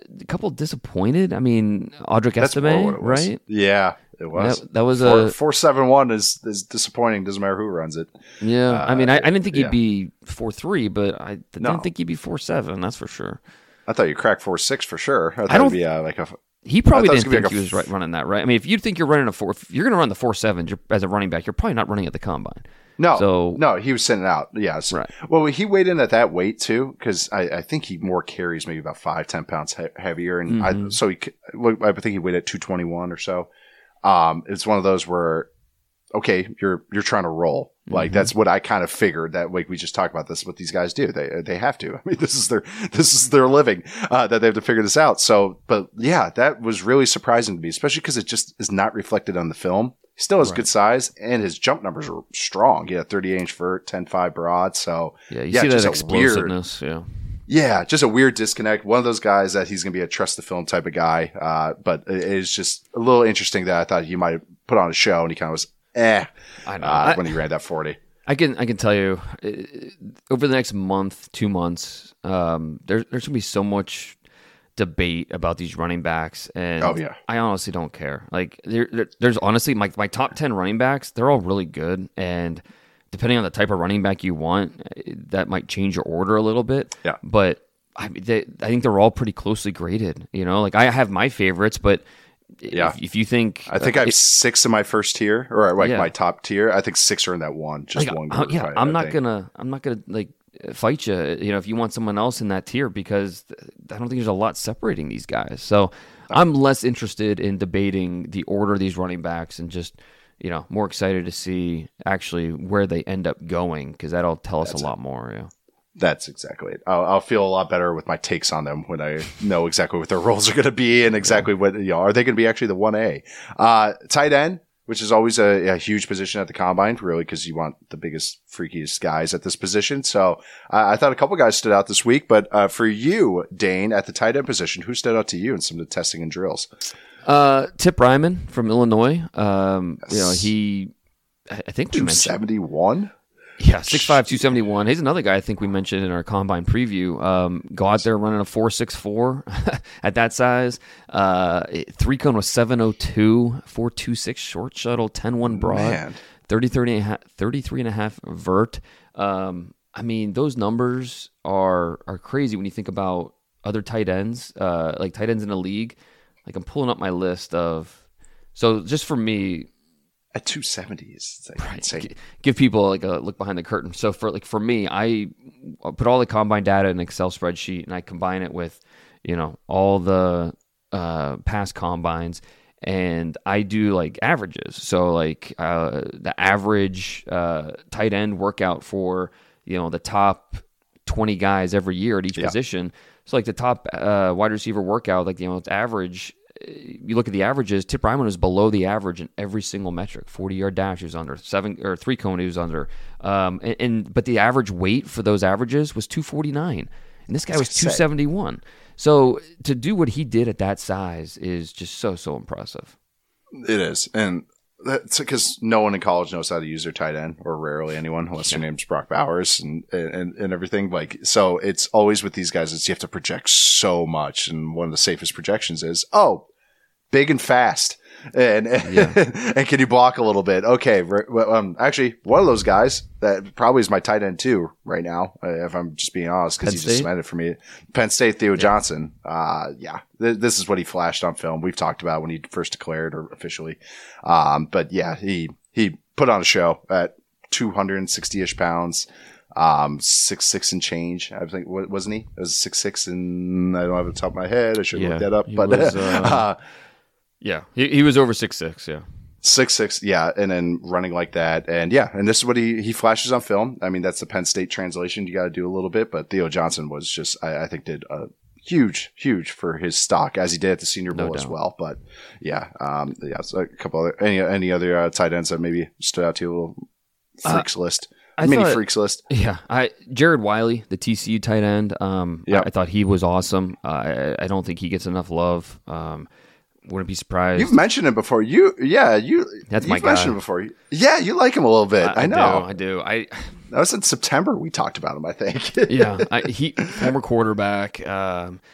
a couple disappointed. I mean, Audric That's more Estime, what it was. right? Yeah, it was. That, that was four, a four seven one is is disappointing. Doesn't matter who runs it. yeah. Uh, I mean, I, I didn't think yeah. he'd be four three, but I didn't No. think he'd be four seven. That's for sure. I thought you cracked four six for sure. I thought I don't- it'd be uh, like a. He probably I thought it was didn't gonna be think like he a was f- right, running that, right? I mean, if you think you're running a four, if you're going to run the four seven as a running back, you're probably not running at the combine. No, So- no, he was sitting out. Yes. Right. Well, he weighed in at that weight too, because I, I think he more carries, maybe about five, ten pounds he- heavier, and Mm-hmm. I, so he, well, I think he weighed at two twenty one or so. Um, it's one of those where, okay, you're you're trying to roll. Like Mm-hmm. that's what I kind of figured. That like we just talked about this. What these guys do, they they have to. I mean, this is their this is their living. Uh, that they have to figure this out. So, but yeah, that was really surprising to me, especially because it just is not reflected on the film. He still has Right. good size, and his jump numbers are strong. He had thirty-eight inch vert, ten five broad. So Yeah, you yeah, see that just a weird, explosiveness. Yeah. yeah, just a weird disconnect. One of those guys that he's going to be a trust the film type of guy. Uh, but it is just a little interesting that I thought he might have put on a show, and he kind of was eh I know. uh, I- when he ran that forty. I can I can tell you uh, over the next month, two months, um, there, there's gonna be so much debate about these running backs, and Oh, yeah. I honestly don't care. Like there, there- there's honestly my my top ten running backs, they're all really good, and depending on the type of running back you want, eh, that might change your order a little bit. Yeah. but I mean, they, I think they're all pretty closely graded. You know, like I have my favorites, but Yeah. if, if you think I think I have it- six in my first tier, or like Yeah. my top tier. I think six are in that one, just like, one. I- group, yeah, I- I'm I not think. gonna, I'm not gonna like fight you. You know, if you want someone else in that tier, because I don't think there's a lot separating these guys. So I'm less interested in debating the order of these running backs, and just you know more excited to see actually where they end up going, because that'll tell us That's a lot more. Yeah. That's exactly it. I'll, I'll feel a lot better with my takes on them when I know exactly what their roles are going to be and exactly what, you know, are they going to be actually the one A? Uh, tight end, which is always a, a huge position at the combine, really, because you want the biggest, freakiest guys at this position. So uh, I thought a couple guys stood out this week, but uh, for you, Dane, at the tight end position, who stood out to you in some of the testing and drills? Uh, Tip Ryman from Illinois. Um, you know, he, I I think we two mentioned. seventy-one? Yeah, six five, two seventy-one. He's another guy I think we mentioned in our combine preview. Um, go out there running a four six four at that size. Uh, three cone was seven oh two, four two six short shuttle, ten one broad, Man. thirty-three and a half, thirty-three and a half vert. Um, I mean, those numbers are are crazy when you think about other tight ends, uh, like tight ends in the league. Like I'm pulling up my list of. So just for me, At two seventy is like Right. insane. G- Give people like a look behind the curtain. So for like for me, I put all the combine data in an Excel spreadsheet, and I combine it with, you know, all the uh, past combines, and I do like averages. So like uh, the average uh, tight end workout for you know the top twenty guys every year at each Yeah. position. So like the top uh, wide receiver workout, like you know it's average. You look at the averages. Tip Ryman was below the average in every single metric. Forty yard dash he was under, seven or three cone he was under, um, and, and but the average weight for those averages was two forty nine, and this guy was two seventy one. So to do what he did at that size is just so so impressive. It is. And that's because no one in college knows how to use their tight end, or rarely anyone, unless your name's Brock Bowers and, and, and everything. Like, so it's always with these guys, it's you have to project so much. And one of the safest projections is, oh, big and fast. And, Yeah. and can you block a little bit? Okay. Well, um, actually, one of those guys that probably is my tight end too right now, uh, if I'm just being honest, because Penn he just State? cemented for me. Penn State, Theo Johnson. Uh, yeah, Th- this is what he flashed on film. We've talked about when he first declared or officially. Um, but yeah, he, he put on a show at two hundred sixty ish pounds. Um, six, six and change. I think, wa- wasn't he? It was six, six and I don't have it on the top of my head. I should Yeah, look that up, he but, was, uh, uh, Yeah, he, he was over six six. Yeah. Six six, yeah, and then running like that, and yeah, and this is what he he flashes on film. I mean, that's the Penn State translation. You got to do a little bit, but Theo Johnson was just, I, I think, did a huge, huge for his stock, as he did at the Senior No Bowl as doubt. well. But yeah, um, yeah, so a couple other any any other uh, tight ends that maybe stood out to you, a little freaks list, I mini thought- freaks list. Yeah, I Jared Wiley, the T C U tight end. Um, Yeah. I, I thought he was awesome. Uh, I, I don't think he gets enough love. Um, wouldn't be surprised. You've mentioned him before. You, yeah, you. That's you've my guy. mentioned him before. Yeah, you like him a little bit. I, know. Do, I do. I That was in September. We talked about him. I think. yeah. I, he former quarterback. Um,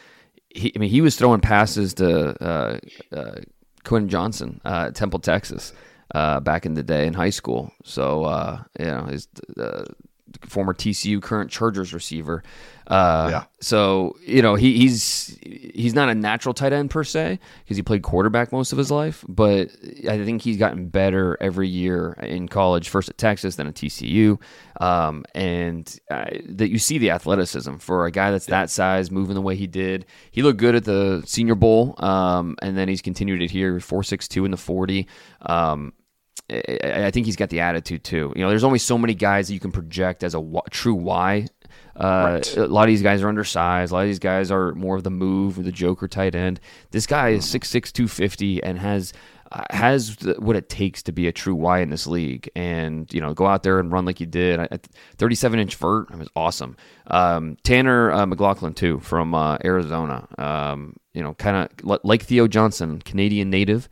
he, I mean, he was throwing passes to uh, uh, Quinn Johnson uh, at Temple, Texas, uh, back in the day in high school. So, uh, you know, his uh, former T C U, current Chargers receiver. Uh, yeah. So, you know, he, he's he's not a natural tight end per se because he played quarterback most of his life, but I think he's gotten better every year in college, first at Texas, then at T C U. Um, and uh, that you see the athleticism for a guy that's that size, moving the way he did. He looked good at the Senior Bowl, um, and then he's continued it here, four six two in the forty. Um, I think he's got the attitude too. You know, there's only so many guys that you can project as a w- true Y. Uh, right. A lot of these guys are undersized. A lot of these guys are more of the move, the joker tight end. This guy is six six, two fifty and has uh, has the, what it takes to be a true Y in this league. And, you know, go out there and run like you did. thirty-seven inch vert, it was awesome. Um, Tanner uh, McLaughlin, too, from uh, Arizona. Um, you know, kind of like Theo Johnson, Canadian native.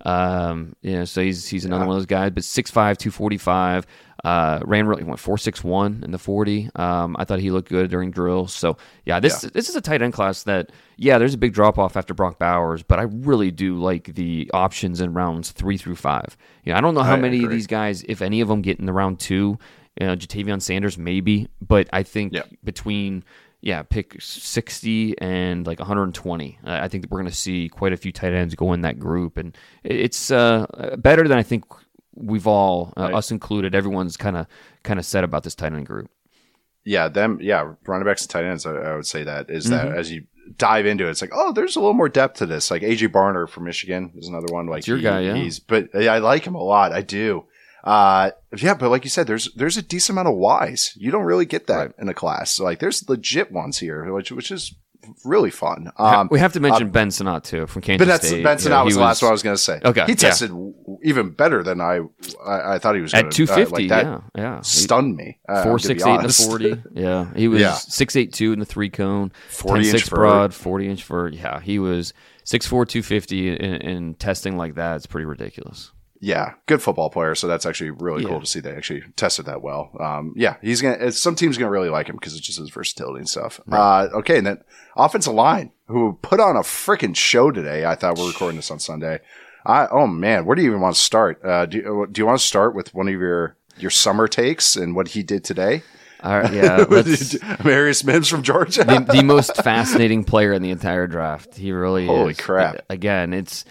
Um, you know, so he's he's another yeah. one of those guys, but six five, two forty-five, uh, ran really, went four six one in the forty. Um, I thought he looked good during drills. So yeah, this, yeah. this is a tight end class that, yeah, there's a big drop off after Brock Bowers, but I really do like the options in rounds three through five. You know, I don't know how I many agree. of these guys, if any of them get in the round two, you know, Jatavion Sanders maybe, but I think yeah. between, yeah, pick sixty and like one hundred twenty. I think that we're going to see quite a few tight ends go in that group, and it's uh, better than I think we've all, uh, right. us included, everyone's kind of kind of said about this tight end group. Yeah, them. Yeah, running backs and tight ends. I, I would say that is mm-hmm. that as you dive into it, it's like, oh, there's a little more depth to this. Like A J Barner from Michigan is another one. Like it's your he, guy, yeah. He's, but yeah, I like him a lot. I do. Uh, yeah, but like you said, there's there's a decent amount of Ys. You don't really get that right. in a class. So like, there's legit ones here, which which is really fun. Um, we have to mention uh, Ben Sinnott too from Kansas but State. Ben Sinnott yeah, was, was the last one I was going to say. Okay, he tested yeah. w- even better than I I, I thought he was gonna, at two fifty. Uh, like that yeah, yeah, stunned me. Uh, Four six eight in the forty. Yeah, he was yeah. six eight two in the three cone, forty inch broad, forty inch vert. Yeah, he was six four, two fifty in, in testing like that. It's pretty ridiculous. Yeah, good football player. So that's actually really yeah. cool to see they actually tested that well. Um, yeah, he's gonna. Some teams gonna really like him because it's just his versatility and stuff. Right. Uh, okay, and then offensive line, who put on a freaking show today. I thought we're recording this on Sunday. I oh man, where do you even want to start? Uh, do do you want to start with one of your your summer takes and what he did today? All right, yeah, let's, Marius Mims from Georgia, the, the most fascinating player in the entire draft. He really Holy is. crap! Again, it's.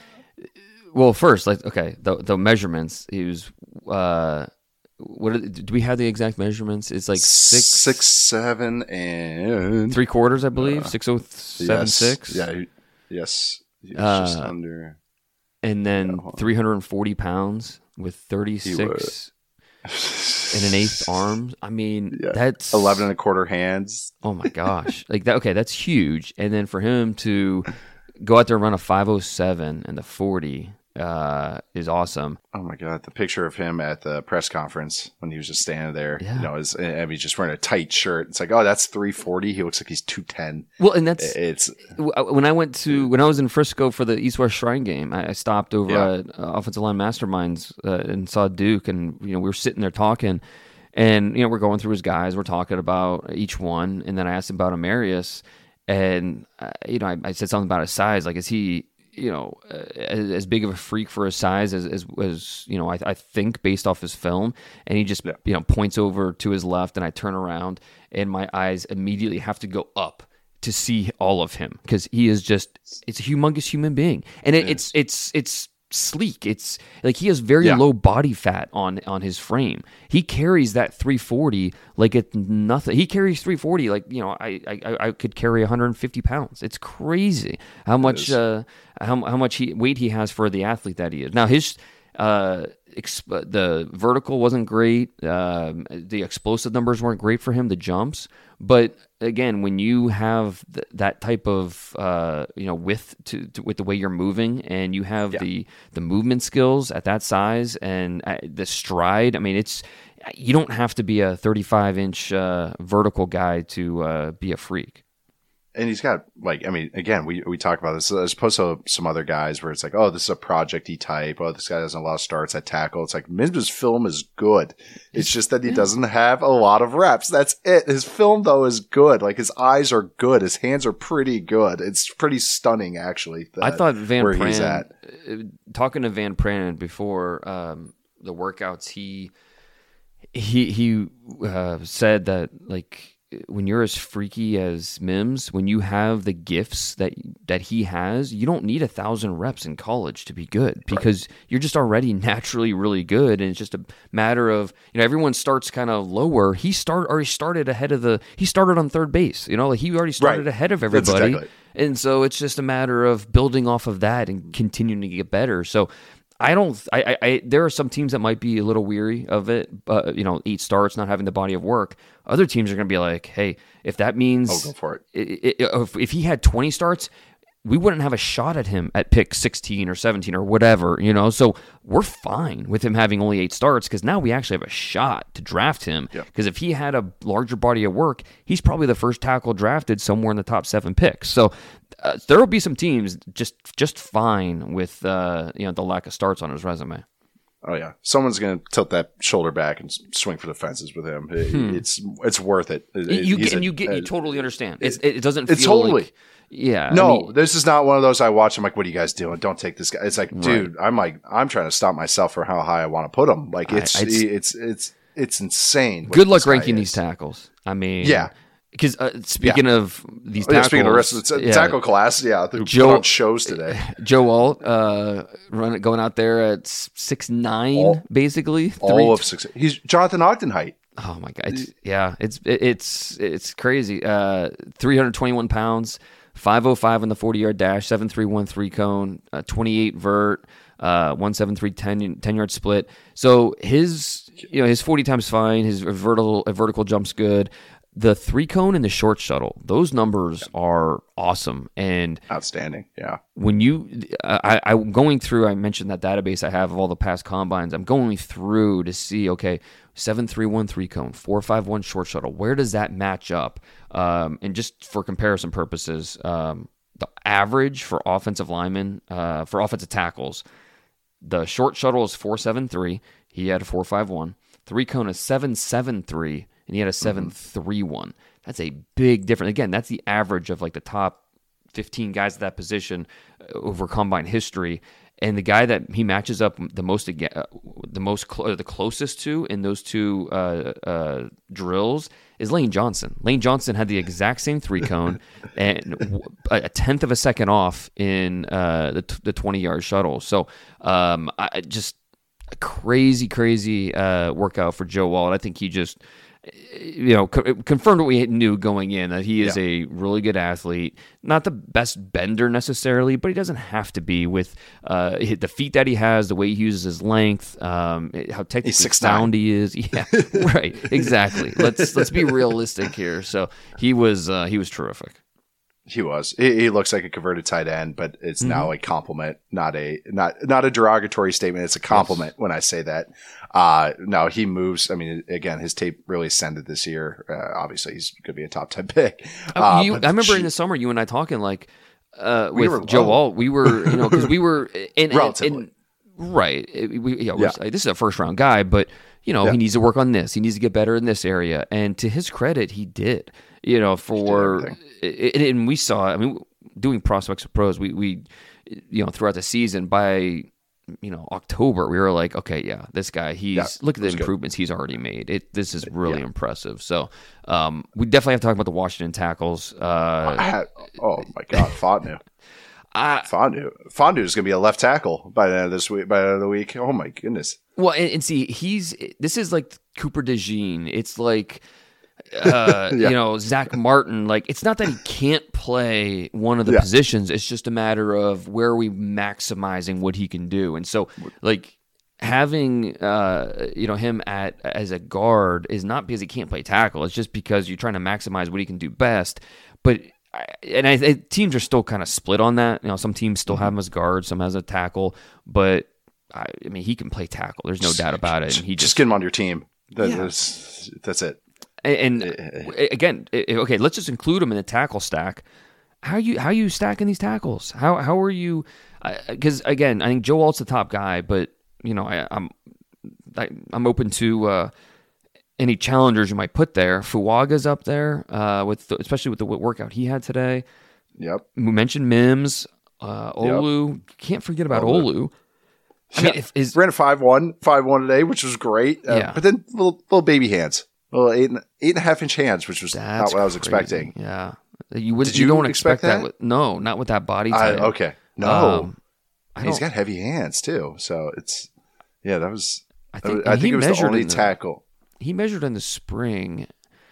Well, first, like okay, the the measurements. He was. Uh, what are, do we have the exact measurements? It's like six, six, seven, and three quarters, I believe. Uh, six oh seven yes. six. Yeah. He, yes. He's uh, just under. And then yeah, three hundred and forty pounds with thirty six and an eighth arm. I mean, yeah. that's eleven and a quarter hands. Oh my gosh! Like that. Okay, that's huge. And then for him to go out there and run a five oh seven and the forty. Uh, is awesome. Oh my god, the picture of him at the press conference when he was just standing there, yeah. you know, is I mean, just wearing a tight shirt. It's like, oh, that's three forty. He looks like he's two ten. Well, and that's it's when I went to when I was in Frisco for the East West Shrine game. I, I stopped over yeah. at uh, Offensive Line Masterminds uh, and saw Duke, and you know we were sitting there talking, and you know we're going through his guys. We're talking about each one, and then I asked him about Amarius, and uh, you know I, I said something about his size. Like, is he? You know, uh, as, as big of a freak for his size as, as, as you know, I, I think based off his film, and he just, yeah. you know, points over to his left, and I turn around, and my eyes immediately have to go up to see all of him because he is just, it's a humongous human being, and it, it's, it's, it's sleek. It's like he has very yeah. low body fat on on his frame. He carries that three forty like it's nothing. He carries three forty like, you know, I I, I could carry one hundred fifty pounds. It's crazy how much uh, how how much he weight he has for the athlete that he is. Now his uh exp- the vertical wasn't great. Um, the explosive numbers weren't great for him. The jumps, but again, when you have th- that type of uh, you know width to, to with the way you're moving, and you have yeah. the the movement skills at that size and uh, the stride, I mean, it's you don't have to be a thirty-five inch uh, vertical guy to uh, be a freak. And he's got, like, I mean, again, we, we talk about this as opposed to some other guys where it's like, oh, this is a project-y type. Oh, this guy doesn't have a lot of starts at tackle. It's like, Mims' film is good. It's just that he doesn't have a lot of reps. That's it. His film, though, is good. Like, his eyes are good. His hands are pretty good. It's pretty stunning, actually. I thought Van where he's at. Pran, talking to Van Pran before um, the workouts, he he he uh, said that, like, when you're as freaky as Mims, when you have the gifts that that he has, you don't need a thousand reps in college to be good because right. you're just already naturally really good, and it's just a matter of, you know, everyone starts kind of lower. He start already started ahead of the. He started on third base. You know, like he already started right. ahead of everybody, exactly. and so it's just a matter of building off of that and continuing to get better. So. I don't. I, I, I. There are some teams that might be a little weary of it, but you know, eight starts, not having the body of work. Other teams are going to be like, hey, if that means, oh, go for it. It, it, if, if he had twenty starts, we wouldn't have a shot at him at pick sixteen or seventeen or whatever, you know. So we're fine with him having only eight starts because now we actually have a shot to draft him. Because yep. if he had a larger body of work, he's probably the first tackle drafted somewhere in the top seven picks. So. Uh, there will be some teams just just fine with uh, you know the lack of starts on his resume. Oh yeah, someone's going to tilt that shoulder back and swing for the fences with him. It, hmm. It's it's worth it. it you get, a, and you get a, you totally understand. It's, it doesn't. It's feel totally. Like, yeah. No, I mean, this is not one of those I watch. I'm like, what are you guys doing? Don't take this guy. It's like, right. dude, I'm like, I'm trying to stop myself for how high I want to put him. Like it's I, it's, it's it's it's insane. Good luck ranking these tackles. I mean, yeah. Because uh, speaking yeah. of these tackles, yeah, speaking of the rest of the t- yeah. tackle class, yeah, who Joe, put on shows today. Joe Alt, uh, run, going out there at six nine, all, basically. All three, of six. He's Jonathan Ogden height. Oh my god! It's, yeah, it's it, it's it's crazy. Uh, three hundred twenty-one pounds, five oh five on the forty-yard dash, seven three one three cone, uh, twenty-eight vert, uh, one seven three ten ten-yard split. So his you know his forty times fine. His vertical vertical jump's good. The three cone and the short shuttle, those numbers are awesome and outstanding. Yeah. When you, I, I'm going through, I mentioned that database I have of all the past combines. I'm going through to see, okay, seven three one three cone, four five one short shuttle. Where does that match up? Um, and just for comparison purposes, um, the average for offensive linemen, uh, for offensive tackles, the short shuttle is four seven three. He had a four five one. Three cone is seven seven three. And he had a seven three one. That's a big difference. Again, that's the average of like the top fifteen guys at that position over combine history. And the guy that he matches up the most again, uh, the most cl- the closest to in those two uh, uh, drills is Lane Johnson. Lane Johnson had the exact same three cone and a tenth of a second off in uh, the t- the twenty yard shuttle. So um, I just a crazy, crazy uh, workout for Joe Alt. I think he just. You know, co- confirmed what we knew going in, that he is yeah. a really good athlete. Not the best bender necessarily, but he doesn't have to be with uh, the feet that he has, the way he uses his length, um, how technically sound he is. Yeah, right, exactly. Let's let's be realistic here. So he was uh, he was terrific. He was. He, he looks like a converted tight end, but it's mm-hmm. now a compliment, not a not not a derogatory statement. It's a compliment yes. when I say that. Uh, no, he moves. I mean, again, his tape really ascended this year. Uh, obviously, he's going to be a top ten pick. Uh, you, I remember she, in the summer, you and I talking like uh, with we Joe Alt. We were, you know, because we were in, relatively in, in, right. We, you know, yeah. like, this is a first round guy, but you know, yeah. he needs to work on this. He needs to get better in this area. And to his credit, he did. You know, for it, and we saw. I mean, doing prospects of pros, we we you know throughout the season by. You know, October, we were like, okay, yeah, this guy, he's yeah, look at the improvements good. he's already made. It this is really yeah. impressive. So, um, we definitely have to talk about the Washington tackles. Uh, I had, oh my God, Fontenot, Fontenot, Fontenot is going to be a left tackle by the end of this week. By the end of the week, oh my goodness. Well, and, and see, he's this is like Cooper DeJean. It's like. uh, yeah. You know, Zach Martin, like, it's not that he can't play one of the yeah. positions. It's just a matter of where are we maximizing what he can do. And so, like, having, uh, you know, him at as a guard is not because he can't play tackle. It's just because you're trying to maximize what he can do best. But, and I, I teams are still kind of split on that. You know, some teams still have him as guard, some as a tackle. But, I, I mean, he can play tackle. There's no doubt about it. And he just, just just get him on your team. That, yeah. that's, that's it. And, and again, okay, let's just include him in the tackle stack. how you how you stacking these tackles? How how are you? Because again, I think Joe Alt's the top guy, but you know I, I'm I, I'm open to uh, any challengers you might put there. Fuaga's up there uh, with the, especially with the workout he had today. Yep. We mentioned Mims, uh, Olu. Yep. Can't forget about Olu. Olu. I mean, if is ran a five one, five one today, which was great. Uh, yeah. But then little little baby hands, little eight and, eight and a half inch hands, which was That's not what I was crazy. expecting. Yeah, you would. Did you, you don't expect, expect that? that with, no, not with that body I, type. okay, no, um, I he's don't- got heavy hands too. So it's yeah, that was. I think, I and think he it was the measured only in the- tackle. He measured in the spring.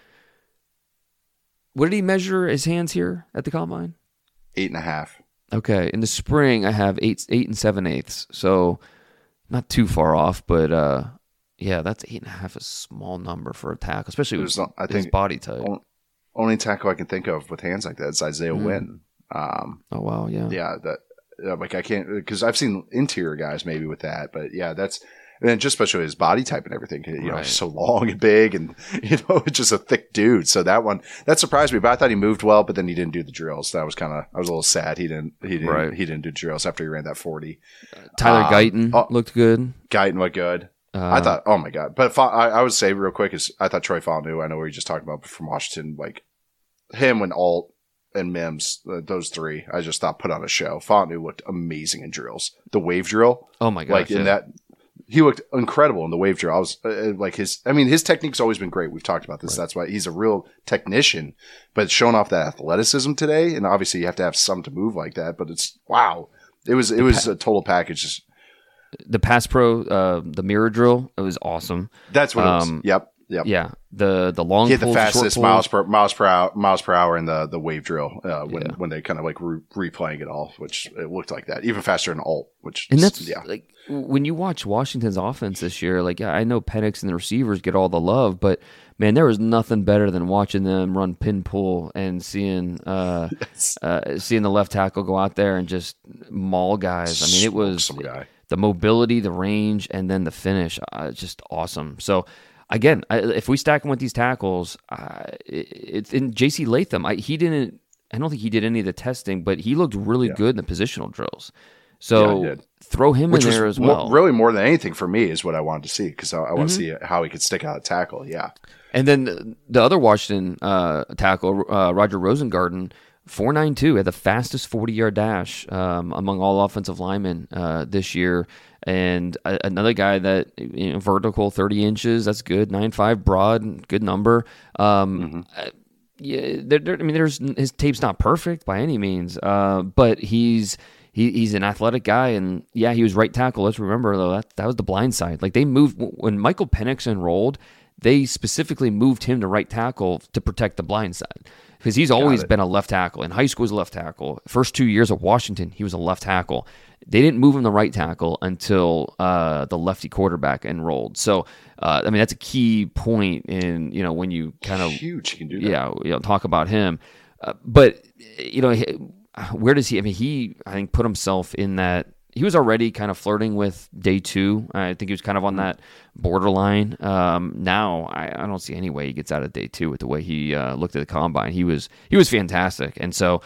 What did he measure his hands here at the combine? Eight and a half. Okay, in the spring I have eight, eight and seven eighths, so not too far off. But uh, yeah, that's eight and a half, a small number for a tackle, especially with There's not- I his think body type. on- Only tackle I can think of with hands like that is Isaiah Mm. Wynn. Um, Oh wow, yeah, yeah, that uh, like I can't because I've seen interior guys maybe with that, but yeah, that's and just especially his body type and everything. You know, Right. he's so long and big, and you know, just a thick dude. So that one that surprised me, but I thought he moved well, but then he didn't do the drills. That was kind of I was a little sad. He didn't he didn't Right. he didn't do drills after he ran that forty. Tyler Um, Guyton oh. looked good. Guyton looked good. Uh, I thought, oh my god! But Fa- I, I would say real quick is I thought Troy Fautanu. I know what you just talked about from Washington, like him when Alt and Mims, uh, those three. I just thought put on a show. Fautanu looked amazing in drills. The wave drill, oh my gosh, like in yeah. that, he looked incredible in the wave drill. I was uh, like his. I mean, his technique's always been great. We've talked about this. Right. That's why he's a real technician. But showing off that athleticism today, and obviously you have to have some to move like that. But it's wow. It was it was a total package. Just, the pass pro, uh, the mirror drill, it was awesome. that's what it was. Um, Yep. Yep. Yeah, the the long He had the pulls, the short fastest pulls. miles per miles per hour miles per hour in the the wave drill uh, when Yeah. when they kind of like re- replaying it all, which it looked like that even faster than alt, which And is- that's yeah like when you watch Washington's offense this year. Like I know Penix and the receivers get all the love, but man, there was nothing better than watching them run pin pull and seeing uh, Yes. uh, seeing the left tackle go out there and just maul guys. I mean, it Smoke was some guy. the mobility, the range, and then the finish. Uh, it's just awesome. So. Again, I, if we stack him with these tackles, uh, it, it's in J C Latham. I, he didn't. I don't think he did any of the testing, but he looked really Yeah. good in the positional drills. Yeah, So he did. throw him Which in was there as mo- well. really more than anything for me is what I wanted to see because I, I want to Mm-hmm. see how he could stick out a tackle. Yeah, And then the, the other Washington uh, tackle, uh, Roger Rosengarten, four nine two, had the fastest forty-yard dash um, among all offensive linemen uh, this year. And a, another guy that, you know, vertical thirty inches, that's good. nine five broad, good number. Um, uh, yeah, there, there, I mean, there's his tape's not perfect by any means, uh, but he's he, he's an athletic guy, and yeah, he was right tackle. Let's remember though that that was the blind side. Like they moved when Michael Penix enrolled, they specifically moved him to right tackle to protect the blind side because he's always it. been a left tackle. In high school, he was a left tackle. First two years at Washington, he was a left tackle. They didn't move him to right tackle until uh, the lefty quarterback enrolled. So, uh, I mean, that's a key point in, you know, when you kind of huge. He can do that. yeah, you know, talk about him. Uh, but you know, he- where does he? I mean, he I think put himself in that. He was already kind of flirting with day two. I think he was kind of on that borderline. Um, now I, I don't see any way he gets out of day two with the way he uh, looked at the combine. He was he was fantastic. And so,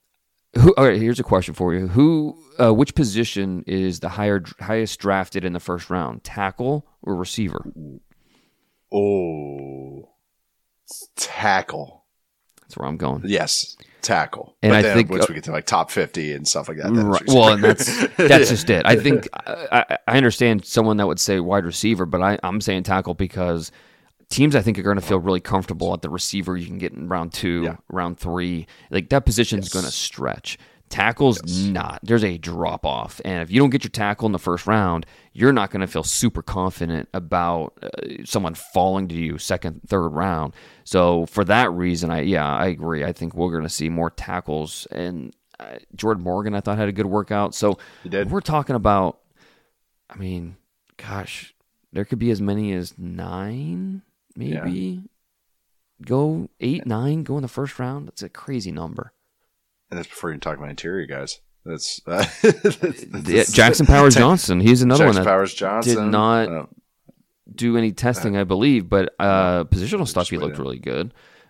who? All right, here's a question for you: Who? Uh, which position is the higher highest drafted in the first round? Tackle or receiver? Oh, tackle. That's where I'm going. Yes, tackle. And but I then think- once we get to like top fifty and stuff like that, then Right. it's- Well, and that's that's just it. I think I, I I understand someone that would say wide receiver, but I, I'm saying tackle because teams I think are going to feel really comfortable at the receiver you can get in round two, Yeah. round three. Like that position is Yes. going to stretch. Tackle's not. There's a drop off, and if you don't get your tackle in the first round, you're not going to feel super confident about uh, someone falling to you second, third round. So for that reason, I yeah, I agree. I think we're going to see more tackles, and uh, Jordan Morgan I thought had a good workout. So He did. we're talking about. I mean, gosh, there could be as many as nine, maybe. Go eight, nine, go in the first round. That's a crazy number. And that's before you talk about interior guys. That's, uh, that's, that's Yeah, Jackson Powers Johnson. He's another Jackson one that Powers Johnson did not uh, do any testing, I believe, but uh, positional stuff he way looked to- really good.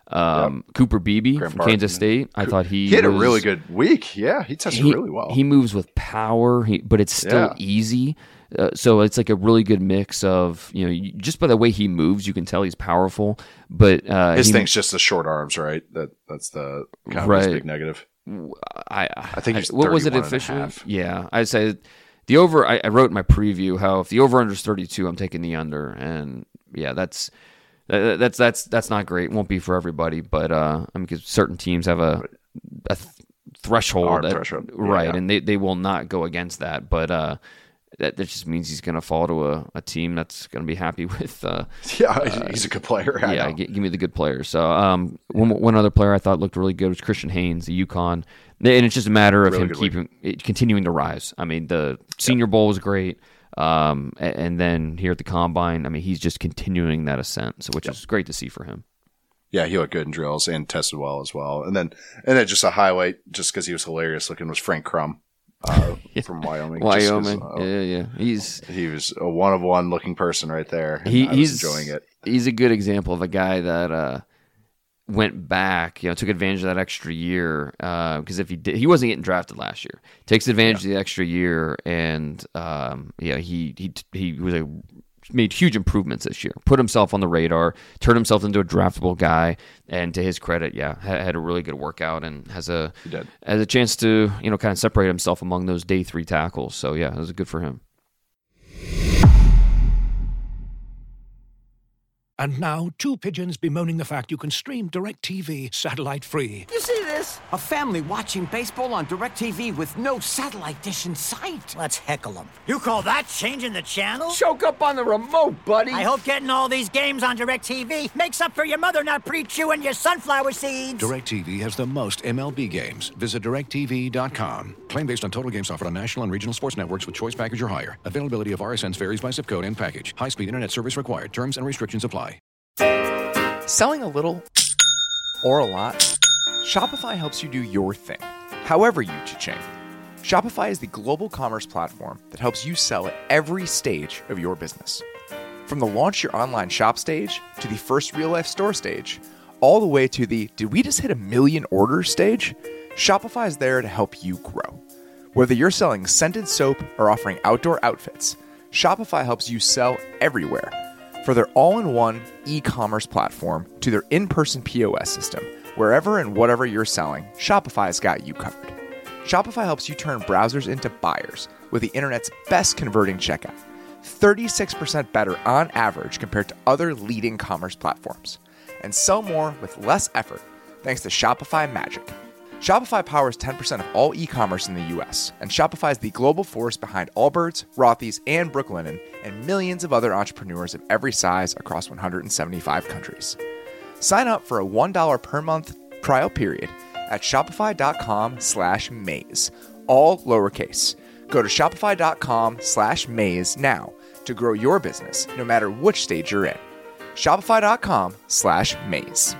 Um, yep. Cooper Beebe Grant from Barton. Kansas State. I thought he he had was, a really good week. Yeah, he tested he, really well. He moves with power, he, but it's still Yeah. easy. Uh, so it's like a really good mix of, you know, you, just by the way he moves, you can tell he's powerful. But uh, his he, thing's just the short arms, right? That that's the kind of Right. his big negative. I, I think he's what was it thirty-one and a officially? half. Yeah, I say the over. I, I wrote in my preview how if the over under is thirty-two, I'm taking the under, and yeah, that's that, that's that's that's not great. Won't be for everybody, but uh, I mean, because certain teams have a, a th- threshold, Hard that, threshold. Yeah, right, yeah. and they, they will not go against that. But uh, that, that just means he's going to fall to a, a team that's going to be happy with. Uh, Yeah, he's a good player. I yeah, know. g- give me the good players. So um, one one other player I thought looked really good was Christian Haynes, the UConn, and it's just a matter of Really him good week. keeping it, continuing to rise. I mean, the Senior Bowl was great, um, a- and then here at the Combine, I mean, he's just continuing that ascent, so which is great to see for him. Yeah, he looked good in drills and tested well as well. And then, and then just a highlight, just because he was hilarious looking, was Frank Crum uh, from Wyoming. Just 'cause, Wyoming, uh, yeah, yeah, he's he was a one of one looking person right there. And he, I was he's enjoying it. He's a good example of a guy that uh, went back, you know, took advantage of that extra year because if he did, he wasn't getting drafted last year. Takes advantage yeah. of the extra year, and um, yeah, he he he was a made huge improvements this year. Put himself on the radar, turned himself into a draftable guy, and to his credit, yeah, had, had a really good workout and has a He did. has a chance to you know kind of separate himself among those day three tackles. So yeah, it was good for him. And now, two pigeons bemoaning the fact you can stream DirecTV satellite-free. You see this? A family watching baseball on DirecTV with no satellite dish in sight. Let's heckle them. You call that changing the channel? Choke up on the remote, buddy. I hope getting all these games on DirecTV makes up for your mother not pre-chewing your sunflower seeds. DirecTV has the most M L B games. Visit direct T V dot com. Claim based on total games offered on national and regional sports networks with choice package or higher. Availability of R S Ns varies by zip code and package. High-speed internet service required. Terms and restrictions apply. Selling a little or a lot? Shopify helps you do your thing, however you cha-ching. Shopify is the global commerce platform that helps you sell at every stage of your business. From the launch your online shop stage to the first real-life store stage, all the way to the did we just hit a million orders stage, Shopify is there to help you grow. Whether you're selling scented soap or offering outdoor outfits, Shopify helps you sell everywhere. For their all-in-one e-commerce platform to their in-person P O S system, wherever and whatever you're selling, Shopify's got you covered. Shopify helps you turn browsers into buyers with the internet's best converting checkout, thirty-six percent better on average compared to other leading commerce platforms, and sell more with less effort thanks to Shopify Magic. Shopify powers ten percent of all e-commerce in the U S, and Shopify is the global force behind Allbirds, Rothy's, and Brooklinen, and millions of other entrepreneurs of every size across one hundred seventy-five countries. Sign up for a one dollar per month trial period at shopify.com slash maze, all lowercase. Go to shopify.com slash maze now to grow your business no matter which stage you're in. Shopify.com slash maze.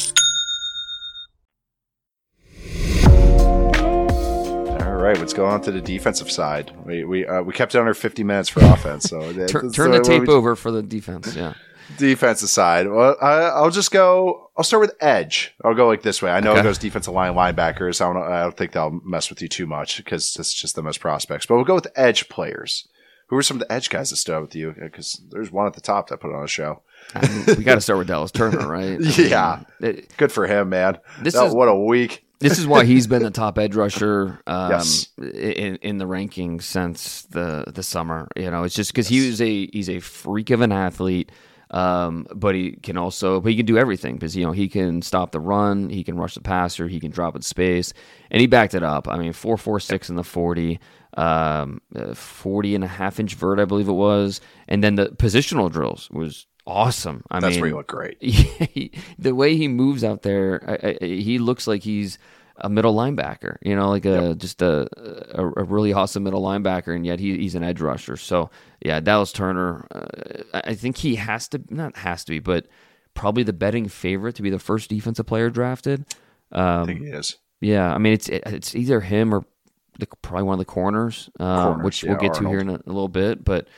All right, let's go on to the defensive side. We we uh, we kept it under fifty minutes for offense. So that- Turn, that's turn the what tape we- over for the defense. Yeah. Defensive side. Well, I, I'll just go. I'll start with edge. I'll go like this way. I know Okay. it goes defensive line, linebackers. I don't. I don't think they'll mess with you too much because it's just the most prospects. But we'll go with edge players. Who are some of the edge guys that stood out with you? Because there's one at the top that I put on a show. I mean, we got to start with Dallas Turner, right? I mean, Yeah. it- Good for him, man. This That- is- what a week. This is why he's been the top edge rusher um, Yes. in in the rankings since the the summer. You know, it's just because he was a he's a freak of an athlete, um, but he can also but he can do everything because you know he can stop the run, he can rush the passer, he can drop in space, and he backed it up. I mean, four four six in the forty. Um, uh, forty and a half inch vert, I believe it was, and then the positional drills was awesome. I That's mean, where you look great. he, the way he moves out there, I, I, he looks like he's a middle linebacker, you know, like a Yep. just a, a a really awesome middle linebacker, and yet he, he's an edge rusher. So yeah, Dallas Turner, uh, I I think he has to not has to be, but probably the betting favorite to be the first defensive player drafted. Um, I think he is. yeah, I mean it's it, it's either him or the, probably one of the corners, uh, Corners, which yeah, we'll get to Arnold. here in a, a little bit, but.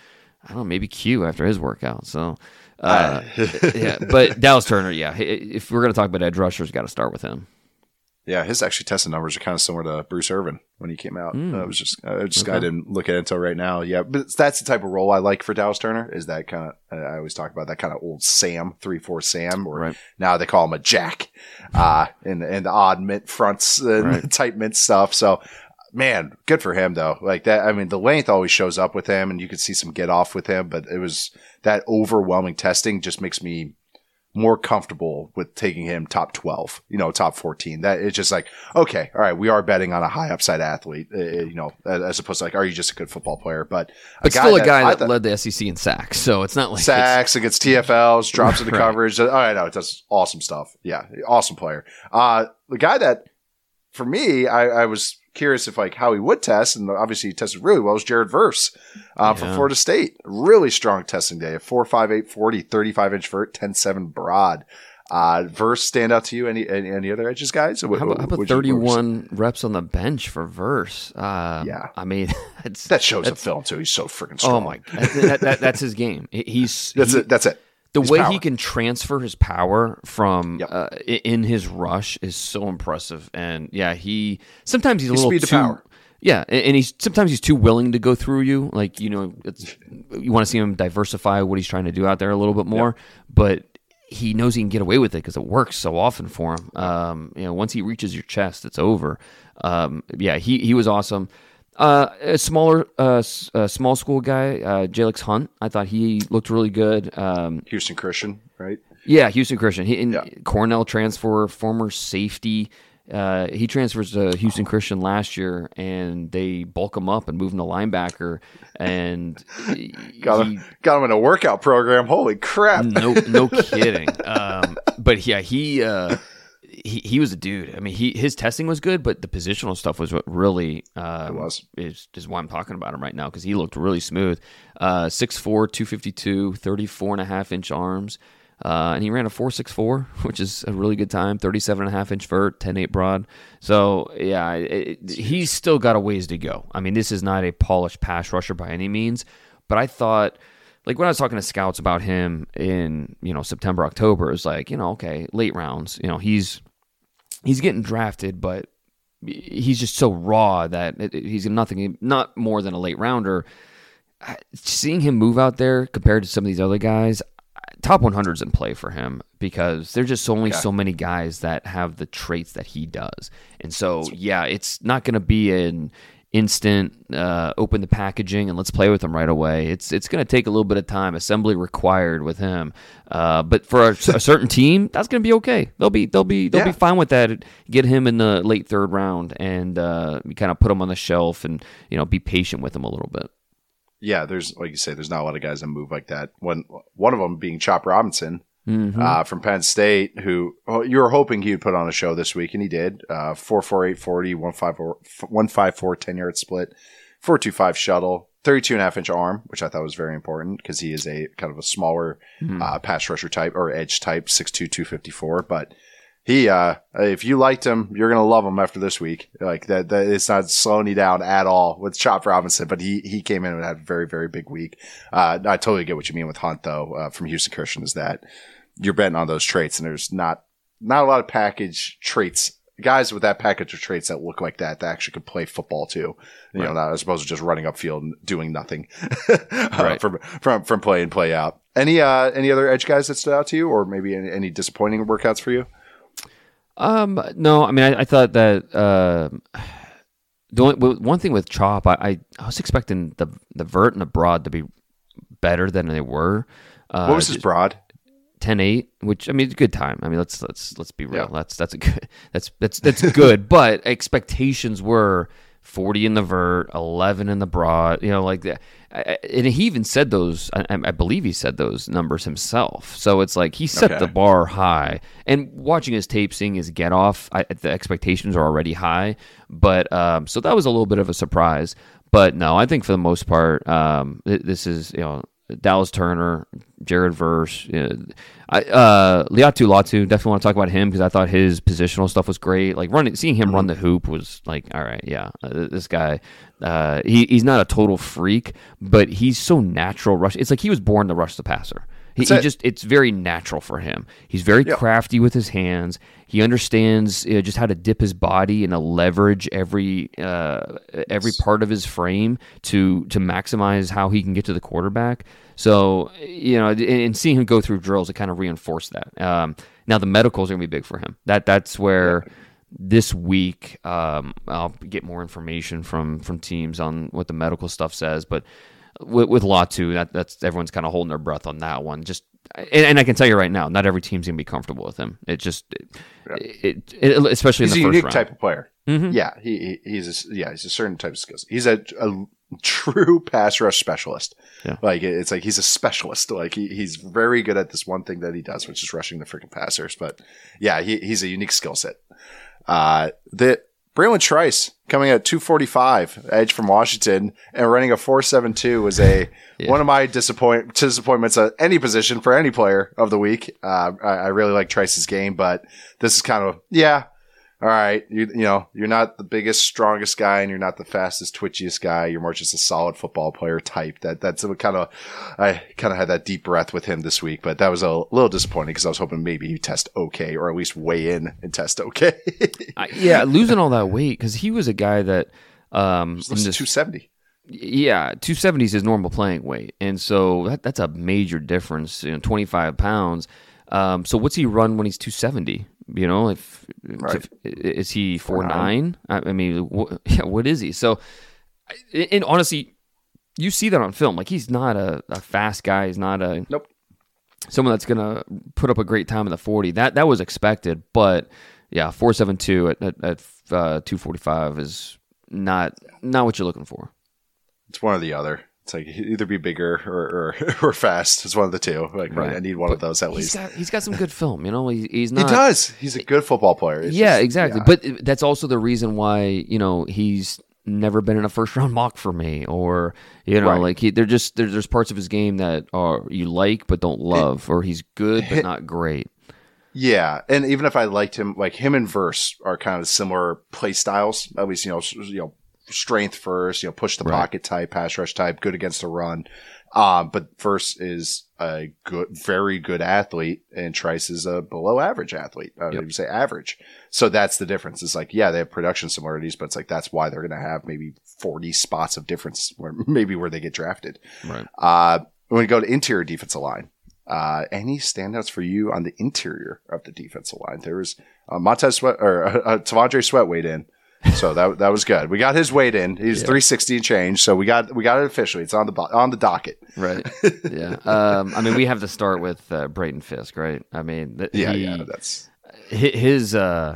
I don't know, maybe Q after his workout. So, uh, yeah. But Dallas Turner, yeah. If we're going to talk about edge rushers, got to start with him. Yeah, his actually testing numbers are kind of similar to Bruce Irvin when he came out. Mm. Uh, it was just, I just Okay. I didn't look at it until right now. Yeah, but that's the type of role I like for Dallas Turner. Is that kind of I always talk about that kind of old Sam three four Sam, or Right. now they call him a Jack, uh, and and the odd mint fronts and Right. tight mint stuff. So. Man, good for him though. Like that, I mean, the length always shows up with him, and you could see some get off with him. But it was that overwhelming testing just makes me more comfortable with taking him top twelve, you know, top fourteen. That it's just like, okay, all right, we are betting on a high upside athlete, uh, you know, as opposed to like, are you just a good football player? But, But still a that, guy I that thought- led the S E C in sacks, so it's not like it's- sacks against T F Ls, drops into Right. coverage. All right, no, it does awesome stuff. Yeah, awesome player. Uh, the guy that, for me, I, I was curious if like how he would test, and obviously he tested really well, was Jared Verse uh, from Yeah. Florida State. Really strong testing day. A four five eight forty, thirty-five inch vert, ten seven broad. Uh, Verse stand out to you? Any any, any other edges, guys? What- How about, how about what'd you- what was- thirty-one reps on the bench for Verse? Uh, Yeah. I mean, it's, That shows the that's- film too. He's so freaking strong. Oh my, that, that, that, that's his game. He- He's That's he- it. That's it. The His way power. he can transfer his power from Yep. uh, i- in his rush is so impressive. And yeah, he sometimes he's a He's little speed to too. power. Yeah, and and he's sometimes he's too willing to go through you. Like you know, it's, you want to see him diversify what he's trying to do out there a little bit more, but he knows he can get away with it because it works so often for him. Um, you know, once he reaches your chest, it's over. Um, yeah, he he was awesome. Uh, a smaller, uh, s- uh, small school guy, uh, Jalix Hunt. I thought he looked really good. Um, Houston Christian, right? yeah, Houston Christian. He, and Yeah. Cornell transfer, former safety. Uh, he transfers to Houston Christian last year, and they bulk him up and move him to linebacker. And Got he- him, got him in a workout program. Holy crap! no, no kidding. Um, but yeah, he, uh, he he was a dude. I mean, he his testing was good, but the positional stuff was what really um, It was. is is why I'm talking about him right now because he looked really smooth. Uh, six four, two fifty-two, thirty-four and a half inch arms. Uh, and he ran a four six four, which is a really good time, thirty-seven and a half inch vert, ten eight broad. So, yeah, it, it, he's still got a ways to go. I mean, this is not a polished pass rusher by any means, but I thought, like when I was talking to scouts about him in, you know, September, October, it's like, you know, okay, late rounds, you know, he's he's getting drafted, but he's just so raw that it, it- he's nothing, not more than a late rounder. I- Seeing him move out there compared to some of these other guys, top one hundred is in play for him because there's just only Okay. so many guys that have the traits that he does. And so, yeah, it's not going to be an instant uh, open the packaging and let's play with him right away. It's it's going to take a little bit of time, assembly required with him. Uh, but for a, a certain team, that's going to be okay. They'll be they'll be they'll Yeah. be fine with that. Get him in the late third round and uh, kind of put him on the shelf and you know be patient with him a little bit. Yeah, there's like you say, there's not a lot of guys that move like that. One one of them being Chop Robinson Mhm. uh, from Penn State, who oh, you were hoping he would put on a show this week, and he did. Uh, four four eight forty, one five four, one five four, ten yard split, four two five shuttle, thirty-two and a half inch arm, which I thought was very important because he is a kind of a smaller uh, pass rusher type or edge type, six two, two fifty-four. But he, uh, if you liked him, you're gonna love him after this week. Like that, that it's not slowing you down at all with Chop Robinson. But he he came in and had a very very big week. Uh, I totally get what you mean with Hunt though. Uh, from Houston Christian is that you're betting on those traits, and there's not not a lot of package traits. Guys with that package of traits that look like that that actually could play football too. You know, not as opposed to just running upfield and doing nothing uh, Right. from from from play and play out. Any uh any other edge guys that stood out to you, or maybe any, any disappointing workouts for you? Um, no, I mean, I, I thought that uh, the only, one thing with Chop, I, I, I was expecting the the vert and the broad to be better than they were. Uh, What was his broad? ten eight, which I mean, it's a good time. I mean, let's let's let's be real. Yeah. That's that's a good that's that's that's good. But expectations were forty in the vert, eleven in the broad. You know, like that. I- I- And he even said those. I, I believe he said those numbers himself. So it's like he set Okay. the bar high. And watching his tape, seeing his get off, I, the expectations are already high. But um, so that was a little bit of a surprise. But no, I think for the most part, um, th- this is you know. Dallas Turner, Jared Verse, you know, I, uh, Liatu Latu, definitely want to talk about him because I thought his positional stuff was great. Like running, seeing him run the hoop was like, all right, yeah, uh, this guy, uh, he he's not a total freak, but he's so natural rush. It's like he was born to rush the passer. He, he just it's very natural for him. He's very yeah. crafty with his hands. He understands you know, just how to dip his body and to leverage every uh, every part of his frame to to maximize how he can get to the quarterback. So you know, and, and seeing him go through drills, it kind of reinforced that. Um, now the medicals are gonna be big for him. That that's where. Yeah. This week, um, I'll get more information from, from teams on what the medical stuff says. But with, with Latu, that that's everyone's kind of holding their breath on that one. Just and, and I can tell you right now, not every team's gonna be comfortable with him. It just, it, yeah. it, it, especially he's in the a first unique round. type of player. Mm-hmm. Yeah, he, he he's a, yeah he's a certain type of skills. He's a, a true pass rush specialist. Yeah. Like it's like he's a specialist. Like he, he's very good at this one thing that he does, which is rushing the freaking passers. But yeah, he, he's a unique skill set. Uh, the Braylon Trice coming at two forty-five, edge from Washington, and running a four seven two was a yeah. one of my disappoint disappointments at any position for any player of the week. Uh, I, I really like Trice's game, but this is kind of yeah. All right, you you know you're not the biggest, strongest guy, and you're not the fastest, twitchiest guy. You're more just a solid football player type. That that's what kind of I kind of had that deep breath with him this week, but that was a little disappointing because I was hoping maybe he'd test okay, or at least weigh in and test okay. uh, yeah, losing all that weight because he was a guy that um, was two seventy. Yeah, two seventy is his normal playing weight, and so that, that's a major difference. You know, twenty-five pounds. Um, so what's he run when he's two seventy? You know, if, right. if is he four nine? I, I mean, wh- yeah, what is he? So, and honestly, you see that on film. Like he's not a, a fast guy. He's not a nope. someone that's gonna put up a great time in the forty. That that was expected, but yeah, four seven two at at, at uh, two forty five is not not what you're looking for. It's one or the other. It's like either be bigger or or, or fast. It's one of the two. Like right. I need one but of those at he's least. Got, he's got some good film. You know, he, he's not. He does. He's a good football player. It's yeah, just, exactly. Yeah. But that's also the reason why you know he's never been in a first round mock for me, or you know, right. like he, they're just there, there's parts of his game that are you like but don't love, or he's good but not great. Yeah, and even if I liked him, like him and Verse are kind of similar play styles. At least you know, you know. Strength first, you know, push the right. pocket type, pass rush type, good against the run. Um, but Verse is a good, very good athlete, and Trice is a below average athlete. I would yep. say average. So that's the difference. It's like, yeah, they have production similarities, but it's like that's why they're going to have maybe forty spots of difference, where maybe where they get drafted. Right. Uh, when we go to interior defensive line, uh, any standouts for you on the interior of the defensive line? There was uh, Montez Sweat or uh, uh, T'Vondre Sweat weighed in. So that that was good. We got his weight in. He's yeah. three sixty and change. So we got we got it officially. It's on the on the docket. Right. Yeah. Um, I mean, we have to start with uh, Brayton Fisk, right? I mean, th- yeah, he, yeah. That's his. Uh,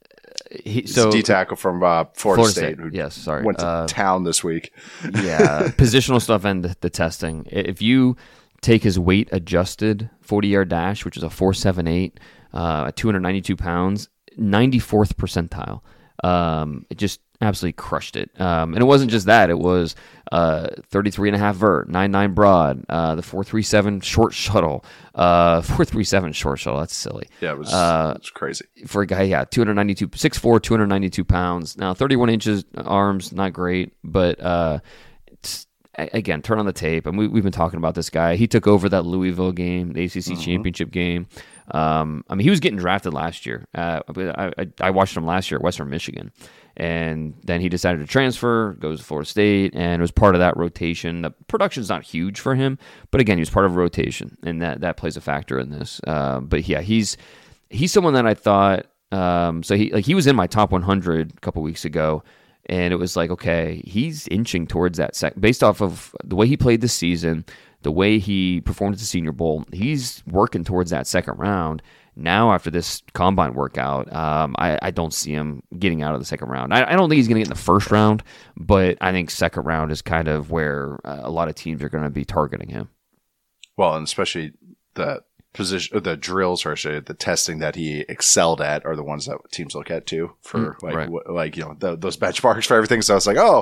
he, so D tackle from uh, Florida, Florida State. State. Who yes. Sorry. Went to uh, town this week. Yeah. Positional stuff and the, the testing. If you take his weight adjusted forty yard dash, which is a four seven eight, uh, at two ninety two pounds, ninety-fourth percentile. Um, it just absolutely crushed it. Um, and it wasn't just that. It was uh, thirty-three and a half vert, nine nine broad, uh, the four three seven short shuttle, uh, four three seven short shuttle. That's silly. Yeah, it was, uh, it was crazy. For a guy, yeah, two ninety-two, six four, two ninety-two pounds. Now, thirty-one inches arms, not great, but uh, it's, again, turn on the tape. And we, we've been talking about this guy. He took over that Louisville game, the A C C mm-hmm. championship game. Um, I mean, he was getting drafted last year. Uh, I, I, I watched him last year at Western Michigan, and then he decided to transfer, goes to Florida State, and was part of that rotation. The production's not huge for him, but again, he was part of a rotation, and that, that plays a factor in this. Uh, but yeah, he's he's someone that I thought. Um, so he like he was in my top one hundred a couple weeks ago, and it was like, okay, he's inching towards that sec- based off of the way he played this season. The way he performed at the Senior Bowl, he's working towards that second round. Now, after this combine workout, um, I, I don't see him getting out of the second round. I, I don't think he's going to get in the first round, but I think second round is kind of where uh, a lot of teams are going to be targeting him. Well, and especially the position, the drills, or actually the testing that he excelled at, are the ones that teams look at too for mm, like, right. w- like you know the, those benchmarks for everything. So it's like, oh.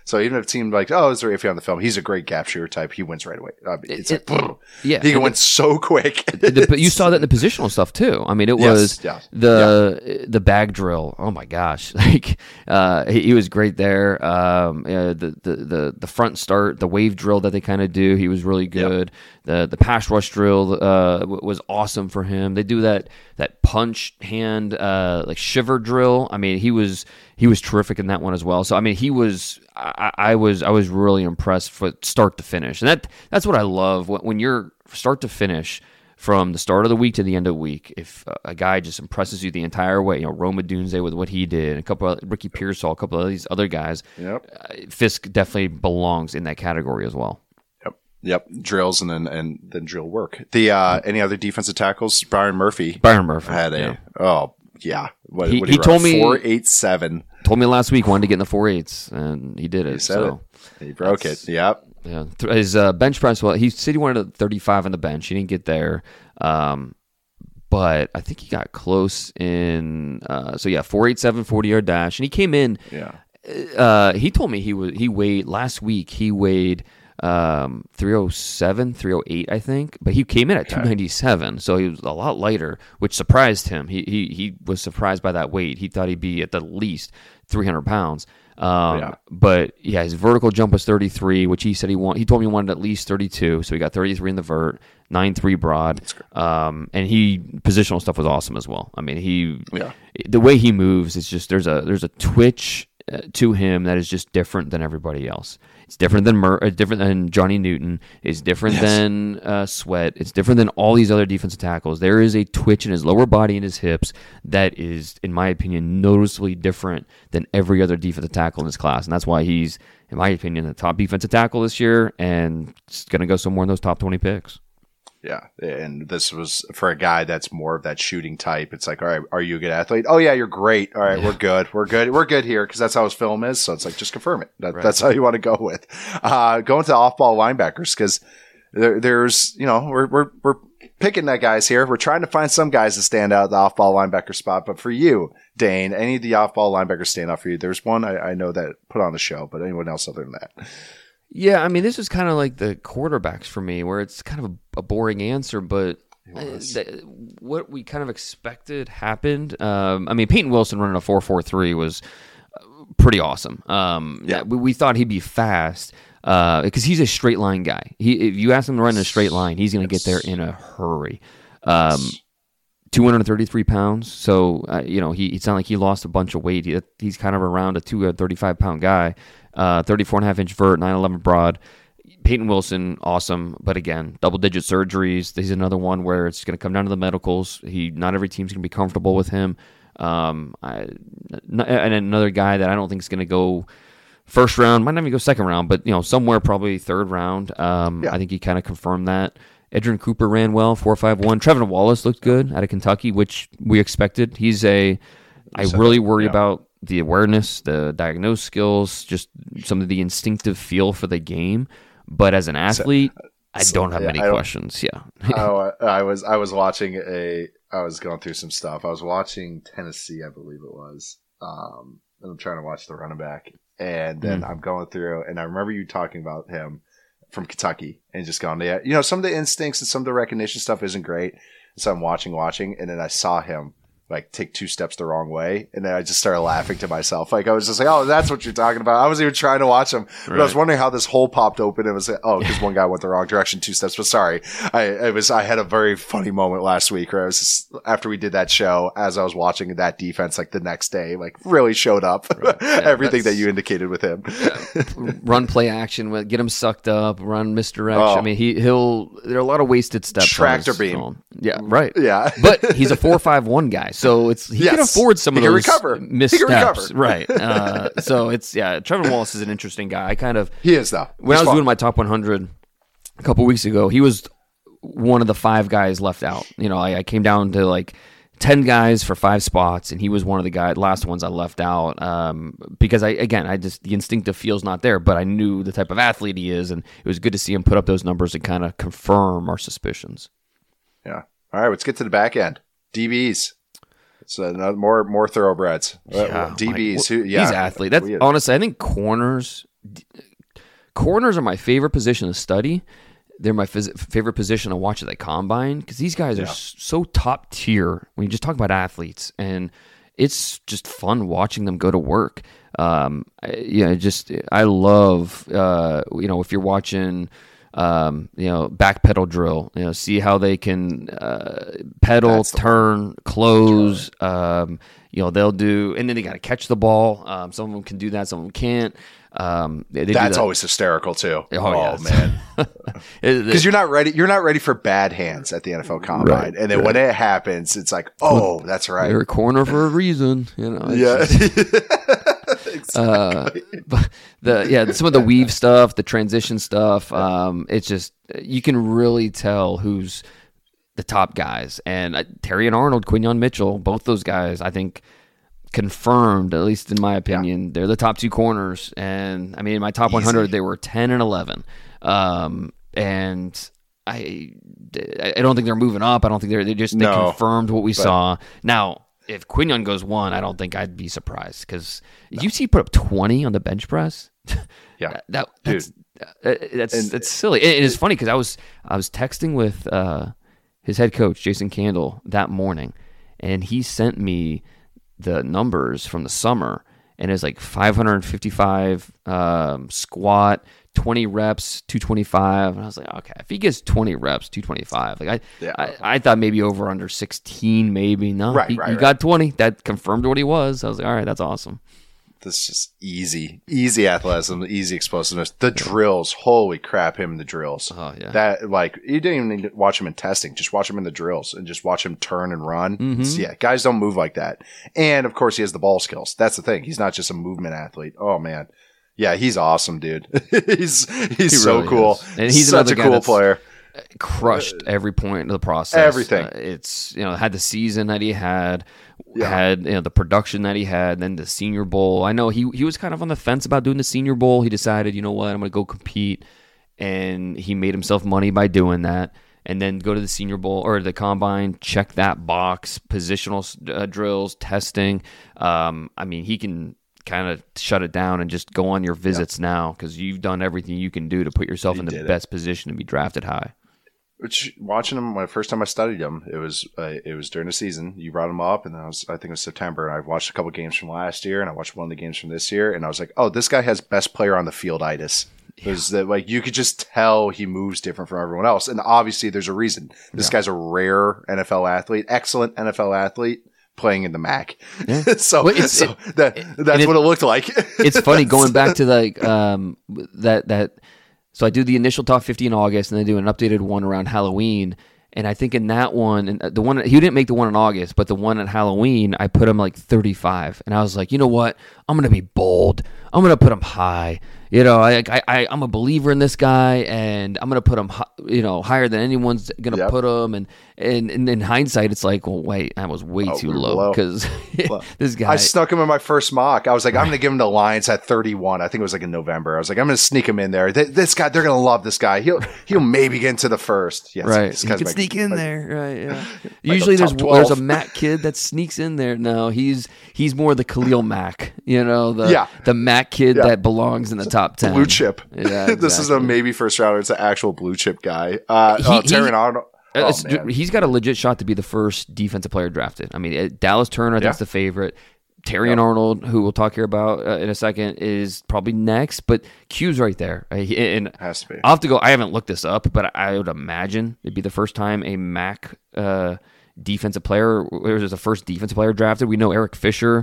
So even if it seemed like, oh, it's iffy on the film, he's a great gap shooter type. He wins right away. I mean, it's it, like, it, yeah, he can win so quick. the, but you saw that in the positional stuff too. I mean, it Yes, was yeah, the yeah. the bag drill. Oh my gosh, like uh, he, he was great there. Um, uh, the, the the the front start, the wave drill that they kind of do, he was really good. Yep. The the pass rush drill uh, was awesome for him. They do that that punch hand uh, like shiver drill. I mean, he was he was terrific in that one as well. So I mean, he was I, I was I was really impressed from start to finish, and that that's what I love when you're start to finish. From the start of the week to the end of the week, if a guy just impresses you the entire way, you know, Rome Odunze with what he did, a couple of Ricky Pearsall, a couple of these other guys, yep. uh, Fisk definitely belongs in that category as well. Yep, yep, drills and then and then drill work. The uh, any other defensive tackles? Byron Murphy. Byron Murphy had a yeah. oh yeah. What, he what he, he told me four eight seven. Told me last week wanted to get in the four eights, and he did it. He said so it. He broke it. Yep. Yeah, his uh, bench press. Well, he said he wanted a thirty-five on the bench. He didn't get there, um, but I think he got close in. Uh, so yeah, four eight seven forty yard dash, and he came in. Yeah. Uh, he told me he was he weighed last week. He weighed um, three oh seven, three oh eight, I think, but he came in at two ninety-seven, so he was a lot lighter, which surprised him. He he he was surprised by that weight. He thought he'd be at the least three hundred pounds. Um, yeah. But yeah, his vertical jump was thirty-three, which he said he want. He told me he wanted at least thirty-two, so he got thirty-three in the vert, nine three broad, um, and he positional stuff was awesome as well. I mean, he yeah. the way he moves is just there's a there's a twitch uh, to him that is just different than everybody else. It's different than Mur- uh, different than Johnny Newton. It's different yes. than uh, Sweat. It's different than all these other defensive tackles. There is a twitch in his lower body and his hips that is, in my opinion, noticeably different than every other defensive tackle in this class, and that's why he's, in my opinion, the top defensive tackle this year, and it's going to go somewhere in those top twenty picks. Yeah, and this was for a guy that's more of that shooting type. It's like, all right, are you a good athlete? Oh yeah, you're great. All right, yeah. we're good. We're good. We're good here because that's how his film is. So it's like, just confirm it. That, right. That's how you want to go with. Uh, going to off-ball linebackers because there, there's, you know, we're we're we're picking at guys here. We're trying to find some guys to stand out at the off-ball linebacker spot. But for you, Dane, any of the off-ball linebackers stand out for you? There's one I, I know that put on the show, but anyone else other than that? Yeah, I mean, this is kind of like the quarterbacks for me, where it's kind of a, a boring answer, but uh, th- what we kind of expected happened. Um, I mean, Peyton Wilson running a four four three was pretty awesome. Um, yeah, we, we thought he'd be fast because uh, he's a straight line guy. He, if you ask him to run in a straight line, he's going to yes. get there in a hurry. Um, two hundred thirty-three pounds, so uh, you know he. It's not like he lost a bunch of weight. He, he's kind of around a two hundred thirty-five pound guy. Uh, thirty-four and a half inch vert, nine eleven broad. Peyton Wilson, awesome, but again, double digit surgeries. He's another one where it's going to come down to the medicals. He, not every team's going to be comfortable with him. Um, I, and another guy that I don't think is going to go first round, might not even go second round, but you know, somewhere probably third round. Um, yeah. I think he kind of confirmed that. Edrin Cooper ran well, four five one. Trevin Wallace looked good out of Kentucky, which we expected. He's a, I really worry yeah. about the awareness, the diagnose skills, just some of the instinctive feel for the game. But as an athlete, so, I so, don't have yeah, many questions. Yeah. oh, I was I was watching a I was going through some stuff. I was watching Tennessee, I believe it was. Um, and I'm trying to watch the running back, and then mm. I'm going through, and I remember you talking about him from Kentucky, and just going, yeah, you know, some of the instincts and some of the recognition stuff isn't great. So I'm watching, watching, and then I saw him like take two steps the wrong way, and then I just started laughing to myself. Like I was just like, "Oh, that's what you're talking about." I wasn't even trying to watch him, but right. I was wondering how this hole popped open. It was like, oh, because one guy went the wrong direction, two steps. But sorry, I it was I had a very funny moment last week where I was just, after we did that show, as I was watching that defense, like the next day, like really showed up right. yeah, everything that you indicated with him. yeah. Run play action, get him sucked up, run misdirection. Oh. I mean, he he'll there are a lot of wasted steps. Tractor beam. Film. Yeah, right. Yeah, but he's a four five one guy, so it's he yes. can afford some he of those recover. missteps, right? Uh, so it's yeah. Trevin Wallace is an interesting guy. I kind of he is though. When He's I was fun. doing my top one hundred a couple weeks ago, he was one of the five guys left out. You know, I, I came down to like ten guys for five spots, and he was one of the guy last ones I left out um, because I again I just the instinctive feel's not there, but I knew the type of athlete he is, and it was good to see him put up those numbers and kind of confirm our suspicions. Yeah. All right, let's get to the back end. D Bs. It's uh, more more thoroughbreds. Yeah, D Bs. like, who, yeah. He's athlete. That's honestly, I think corners corners are my favorite position to study. They're my phys- favorite position to watch at the combine because these guys yeah. are so top tier when you just talk about athletes, and it's just fun watching them go to work. Um, I, yeah, just I love uh, you know if you're watching um, you know back pedal drill, you know see how they can uh, pedal, turn, close. Um, you know they'll do, and then they got to catch the ball. Um, some of them can do that, some of them can't. Um, they, they That's that. always hysterical too. Oh, oh yeah. man, because you're not ready. You're not ready for bad hands at the N F L Combine, right, and then right. when it happens, it's like, oh, that's right. They're a corner for a reason, you know. Yeah. Just, uh, but the yeah, some of the weave stuff, the transition stuff. Um, it's just you can really tell who's the top guys, and uh, Terry and Arnold, Quinyon Mitchell, both those guys, I think. Confirmed, at least in my opinion, yeah. they're the top two corners. And I mean, in my top Easy. one hundred, they were ten and eleven. Um, and I, I don't think they're moving up. I don't think they're, they just, they no, confirmed what we but, saw. Now, if Quinyon goes one, I don't think I'd be surprised because no. U C put up twenty on the bench press. Yeah. that, that that's, uh, that's, and, that's silly. It, it is funny because I was, I was texting with uh, his head coach, Jason Candle, that morning, and he sent me the numbers from the summer, and it's like five hundred fifty-five um, squat, twenty reps, two twenty-five, and I was like, okay, if he gets twenty reps, two twenty-five, like I, yeah. I, I thought maybe over under sixteen, maybe no, right, he, right, he right. got twenty. That confirmed what he was. I was like, all right, that's awesome. This is just easy, easy athleticism, easy explosiveness. The drills, holy crap, him in the drills. Oh yeah, that like you didn't even need to watch him in testing. Just watch him in the drills and just watch him turn and run. Mm-hmm. So, yeah, guys don't move like that. And of course, he has the ball skills. That's the thing. He's not just a movement athlete. Oh man, yeah, he's awesome, dude. he's he's he so really cool. Is. And he's such a cool player. Crushed every point of the process. Everything. Uh, it's you know had the season that he had, yeah. had you know the production that he had, then the Senior Bowl. I know he he was kind of on the fence about doing the Senior Bowl. He decided, you know what, I'm going to go compete, and he made himself money by doing that. And then go to the Senior Bowl or the Combine, check that box, positional uh, drills, testing. Um, I mean, he can kind of shut it down and just go on your visits yeah. now because you've done everything you can do to put yourself he in the it. best position to be drafted high. Which watching him when the first time I studied him, it was uh, it was during the season. You brought him up, and then I was I think it was September. And I watched a couple games from last year, and I watched one of the games from this year, and I was like, oh, this guy has best player on the field itis. Yeah. Is that like you could just tell he moves different from everyone else, and obviously there's a reason. This yeah. guy's a rare N F L athlete, excellent N F L athlete. Playing in the M A C, yeah. so, well, it's, so it, that that's it, what it looked like. It's funny going back to like um, that that. So I do the initial top fifty in August, and then I do an updated one around Halloween. And I think in that one, and the one he didn't make the one in August, but the one at Halloween, I put him like thirty-five, and I was like, you know what? I'm gonna be bold. I'm gonna put him high. You know, I, I, I I'm a believer in this guy, and I'm gonna put him, you know, higher than anyone's gonna yep. put him. And, and and in hindsight, it's like, well, wait, I was way oh, too low because this guy. I snuck him in my first mock. I was like, I'm gonna give him the Lions at thirty-one. I think it was like in November. I was like, I'm gonna sneak him in there. This guy, they're gonna love this guy. He'll he'll maybe get into the first. Yes, right, this he guy's can like, sneak in like, there. Right, yeah. Like Usually there's twelve. there's a Mac kid that sneaks in there. No, he's he's more the Khalil Mack. You know, the yeah. the Mac kid yeah. that belongs in the top ten. Blue chip. Yeah, exactly. This is a maybe first rounder. It's an actual blue chip guy. Uh, he, uh, Terry Arnold. Oh, he's got a legit shot to be the first defensive player drafted. I mean, Dallas Turner, that's yeah. the favorite. Terry yep. Arnold, who we'll talk here about uh, in a second, is probably next. But Q's right there. Uh, he, and has to be. I'll have to go. I haven't looked this up, but I would imagine it'd be the first time a M A C uh, defensive player, or was the first defensive player drafted. We know Eric Fisher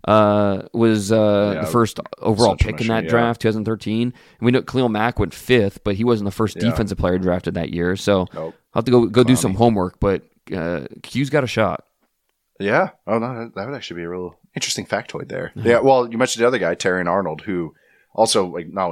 uh, was uh, yeah, the first overall Central pick in that Michigan, draft, yeah. twenty thirteen. And we know Khalil Mack went fifth, but he wasn't the first yeah. defensive player drafted that year. So nope. I'll have to go go Clowney. do some homework. But uh, Q's got a shot. Yeah. Oh no, that would actually be a real interesting factoid there. Mm-hmm. Yeah. Well, you mentioned the other guy, Terry Arnold, who also like not only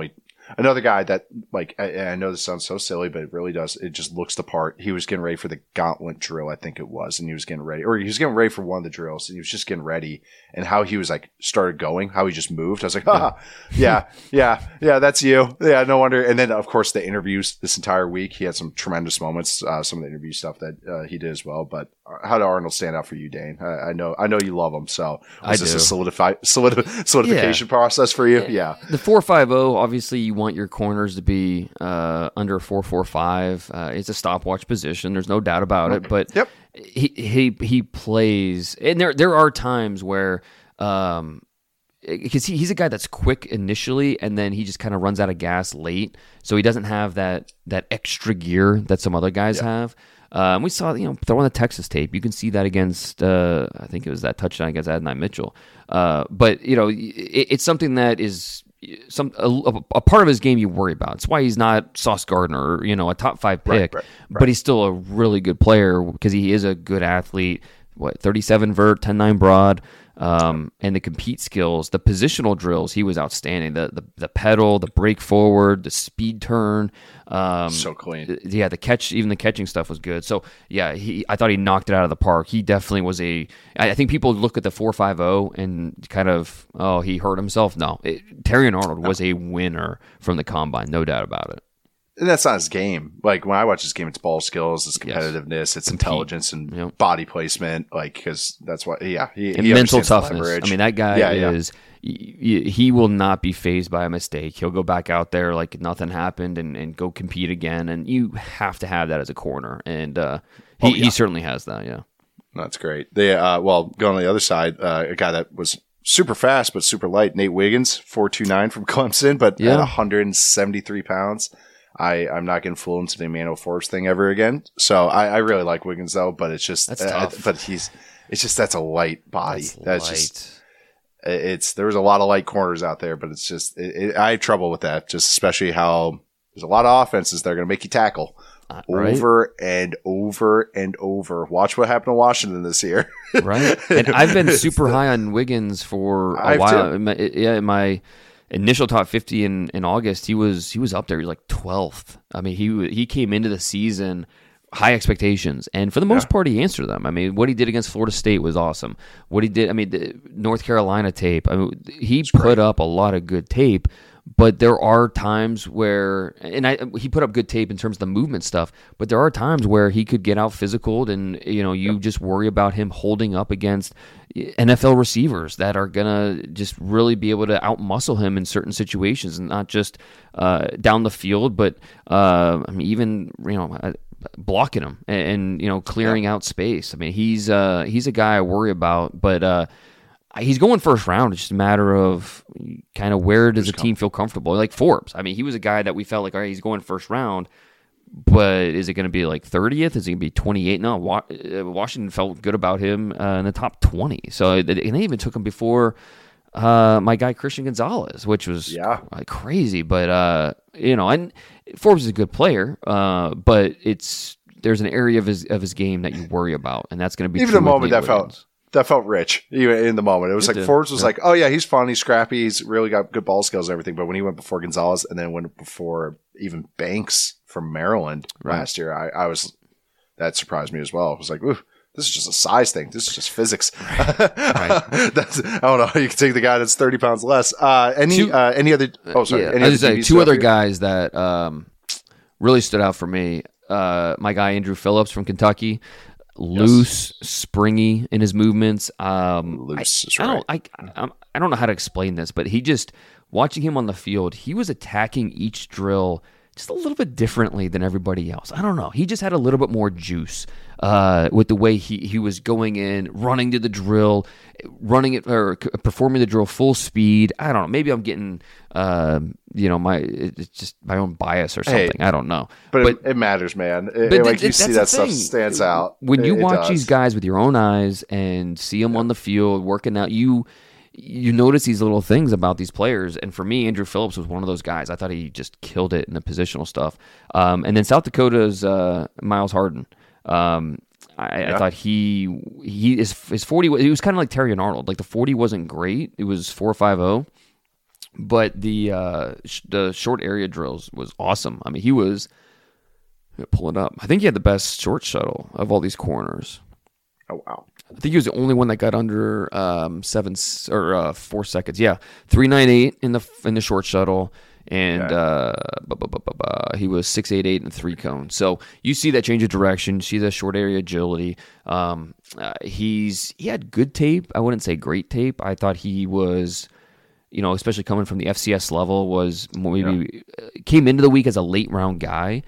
Another guy that, like, I, I know this sounds so silly, but it really does. It just looks the part. He was getting ready for the gauntlet drill, I think it was, and he was getting ready, or he was getting ready for one of the drills, and he was just getting ready. And how he was like started going, how he just moved. I was like, ah, yeah, yeah, yeah, that's you. Yeah, no wonder. And then, of course, the interviews this entire week, he had some tremendous moments. Uh, some of the interview stuff that uh, he did as well. But how did Arnold stand out for you, Dane? I, I know, I know you love him. So was I this do. a solidify, solid, solidification yeah. process for you? Yeah. The four five zero. Obviously, you want your corners to be uh, under four four five. Uh, it's a stopwatch position. There's no doubt about it. But yep. he he he plays, and there there are times where. Um, because he, he's a guy that's quick initially, and then he just kind of runs out of gas late, so he doesn't have that that extra gear that some other guys yeah. have. Um, we saw, you know, throw on the Texas tape. You can see that against, uh, I think it was that touchdown against Adonai Mitchell. Uh, but you know, it, it's something that is some a, a part of his game you worry about. It's why he's not Sauce Gardner, or, you know, a top five pick, right, right, right. but he's still a really good player because he is a good athlete. What, thirty-seven vert, ten nine broad. Um, and the compete skills, the positional drills, he was outstanding. The the, the pedal, the break forward, the speed turn. Um, so clean. Yeah, the catch, even the catching stuff was good. So, yeah, he I thought he knocked it out of the park. He definitely was a – I think people look at the four five zero and kind of, oh, he hurt himself. No, it, Terrion Arnold no. was a winner from the combine, no doubt about it. And that's not his game. Like, when I watch his game, it's ball skills, it's competitiveness, yes. it's Compete. intelligence, and yep. body placement. Like, because that's what, yeah. He, and he mental toughness. I mean, that guy yeah, is, yeah. he will not be fazed by a mistake. He'll go back out there like nothing happened and, and go compete again. And you have to have that as a corner. And uh, he, oh, yeah. he certainly has that, yeah. That's great. They, uh, well, going on the other side, uh, a guy that was super fast but super light, Nate Wiggins, four two nine from Clemson, but yeah. at one hundred seventy-three pounds. I, I'm not getting fooled into the Emmanuel Forbes thing ever again. So I, I really like Wiggins though, but it's just, that's tough. Uh, but he's, it's just, that's a light body. That's, that's light. just, it's, there's a lot of light corners out there, but it's just, it, it, I have trouble with that, just especially how there's a lot of offenses that are going to make you tackle uh, right? over and over and over. Watch what happened to Washington this year. Right. And I've been super high on Wiggins for a I've while. In my, yeah. In my, initial top fifty in, in August, he was he was up there. He was like twelfth. I mean, he he came into the season high expectations, and for the most yeah. part, he answered them. I mean, what he did against Florida State was awesome. What he did, I mean, the North Carolina tape. I mean, he That's put great. up a lot of good tape. But there are times where, and I, he put up good tape in terms of the movement stuff, but there are times where he could get out physical, and you know, you yep. just worry about him holding up against N F L receivers that are gonna just really be able to outmuscle him in certain situations, and not just uh, down the field, but uh, I mean, even you know, blocking him and, and you know, clearing yep. out space. I mean, he's uh, he's a guy I worry about, but. Uh, He's going first round. It's just a matter of kind of where does the team feel comfortable. Like Forbes. I mean, he was a guy that we felt like, all right, he's going first round, but is it going to be like thirtieth? Is it going to be twenty-eighth? No, Washington felt good about him uh, in the top twenty. So and they even took him before uh, my guy Christian Gonzalez, which was yeah. uh, crazy. But, uh, you know, and Forbes is a good player, uh, but it's there's an area of his of his game that you worry about, and that's going to be even the moment that felt. That felt rich even in the moment. It was it like did. Forbes was yeah. like, oh yeah, he's fun, he's scrappy, he's really got good ball skills and everything. But when he went before Gonzalez and then went before even Banks from Maryland right. last year, I, I was that surprised me as well. I was like, ooh, this is just a size thing. This is just physics. Right. Right. That's, I don't know. You can take the guy that's thirty pounds less. Uh, any two, uh, any other? Oh, sorry. Yeah, any I was other say, two other guys that um, really stood out for me. Uh, my guy Andrew Phillips from Kentucky. Loose, yes. springy in his movements. Um, Loose, I, right. I don't, I, I, I don't know how to explain this, but he just watching him on the field, he was attacking each drill just a little bit differently than everybody else. I don't know. He just had a little bit more juice uh, with the way he, he was going in, running to the drill, running it or performing the drill full speed. I don't know. Maybe I'm getting, uh, you know, my it's just my own bias or something. Hey, I don't know. But, but it, it matters, man. It, but like th- you see that stuff stands out when you it, watch it these guys with your own eyes and see them yeah. on the field working out. You. You notice these little things about these players, and for me, Andrew Phillips was one of those guys. I thought he just killed it in the positional stuff. Um, and then South Dakota's uh, Miles Harden. Um, I, yeah. I thought he he his his forty. He was kind of like Terrion Arnold. Like the forty wasn't great. It was four five zero, But the uh, sh- the short area drills was awesome. I mean, he was pull it up. I think he had the best short shuttle of all these corners. Oh wow! I think he was the only one that got under um, seven s- or uh, four seconds. Yeah, three nine eight in the in the short shuttle, and Okay. uh, bu- bu- bu- bu- bu- he was six eight eight in the three cone. So you see that change of direction. You see the short area agility. Um, uh, he's he had good tape. I wouldn't say great tape. I thought he was. You know, especially coming from the F C S level, was maybe yeah. came into the week as a late round guy,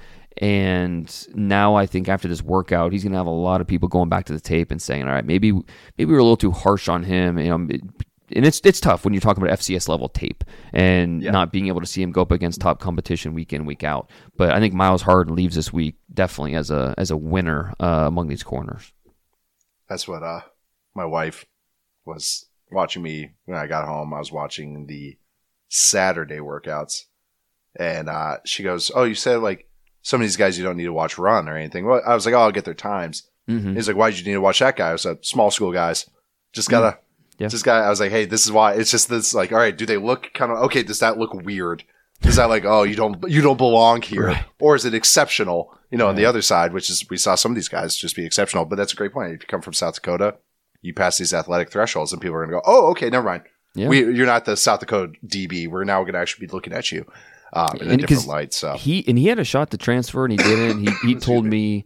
and now I think after this workout, he's going to have a lot of people going back to the tape and saying, "All right, maybe maybe we're a little too harsh on him." You know, and it's it's tough when you're talking about F C S level tape and yeah. not being able to see him go up against top competition week in, week out. But I think Miles Harden leaves this week definitely as a as a winner uh, among these corners. That's what uh, my wife was. Watching me when I got home, I was watching the Saturday workouts, and uh, she goes, "Oh, you said like some of these guys you don't need to watch run or anything." Well, I was like, "Oh, I'll get their times." Mm-hmm. He's like, "Why did you need to watch that guy?" I was like, "Small school guys, just gotta, yeah. just gotta." I was like, "Hey, this is why." It's just this, like, all right, do they look kind of okay? Does that look weird? Is that like, oh, you don't you don't belong here, right. Or is it exceptional? You know, right. On the other side, which is we saw some of these guys just be exceptional, but that's a great point. If you come from South Dakota. You pass these athletic thresholds, and people are going to go, "Oh, okay, never mind. Yeah. We, you're not the South Dakota D B. We're now going to actually be looking at you um, in and a different light." So he and he had a shot to transfer, and he didn't. He he told me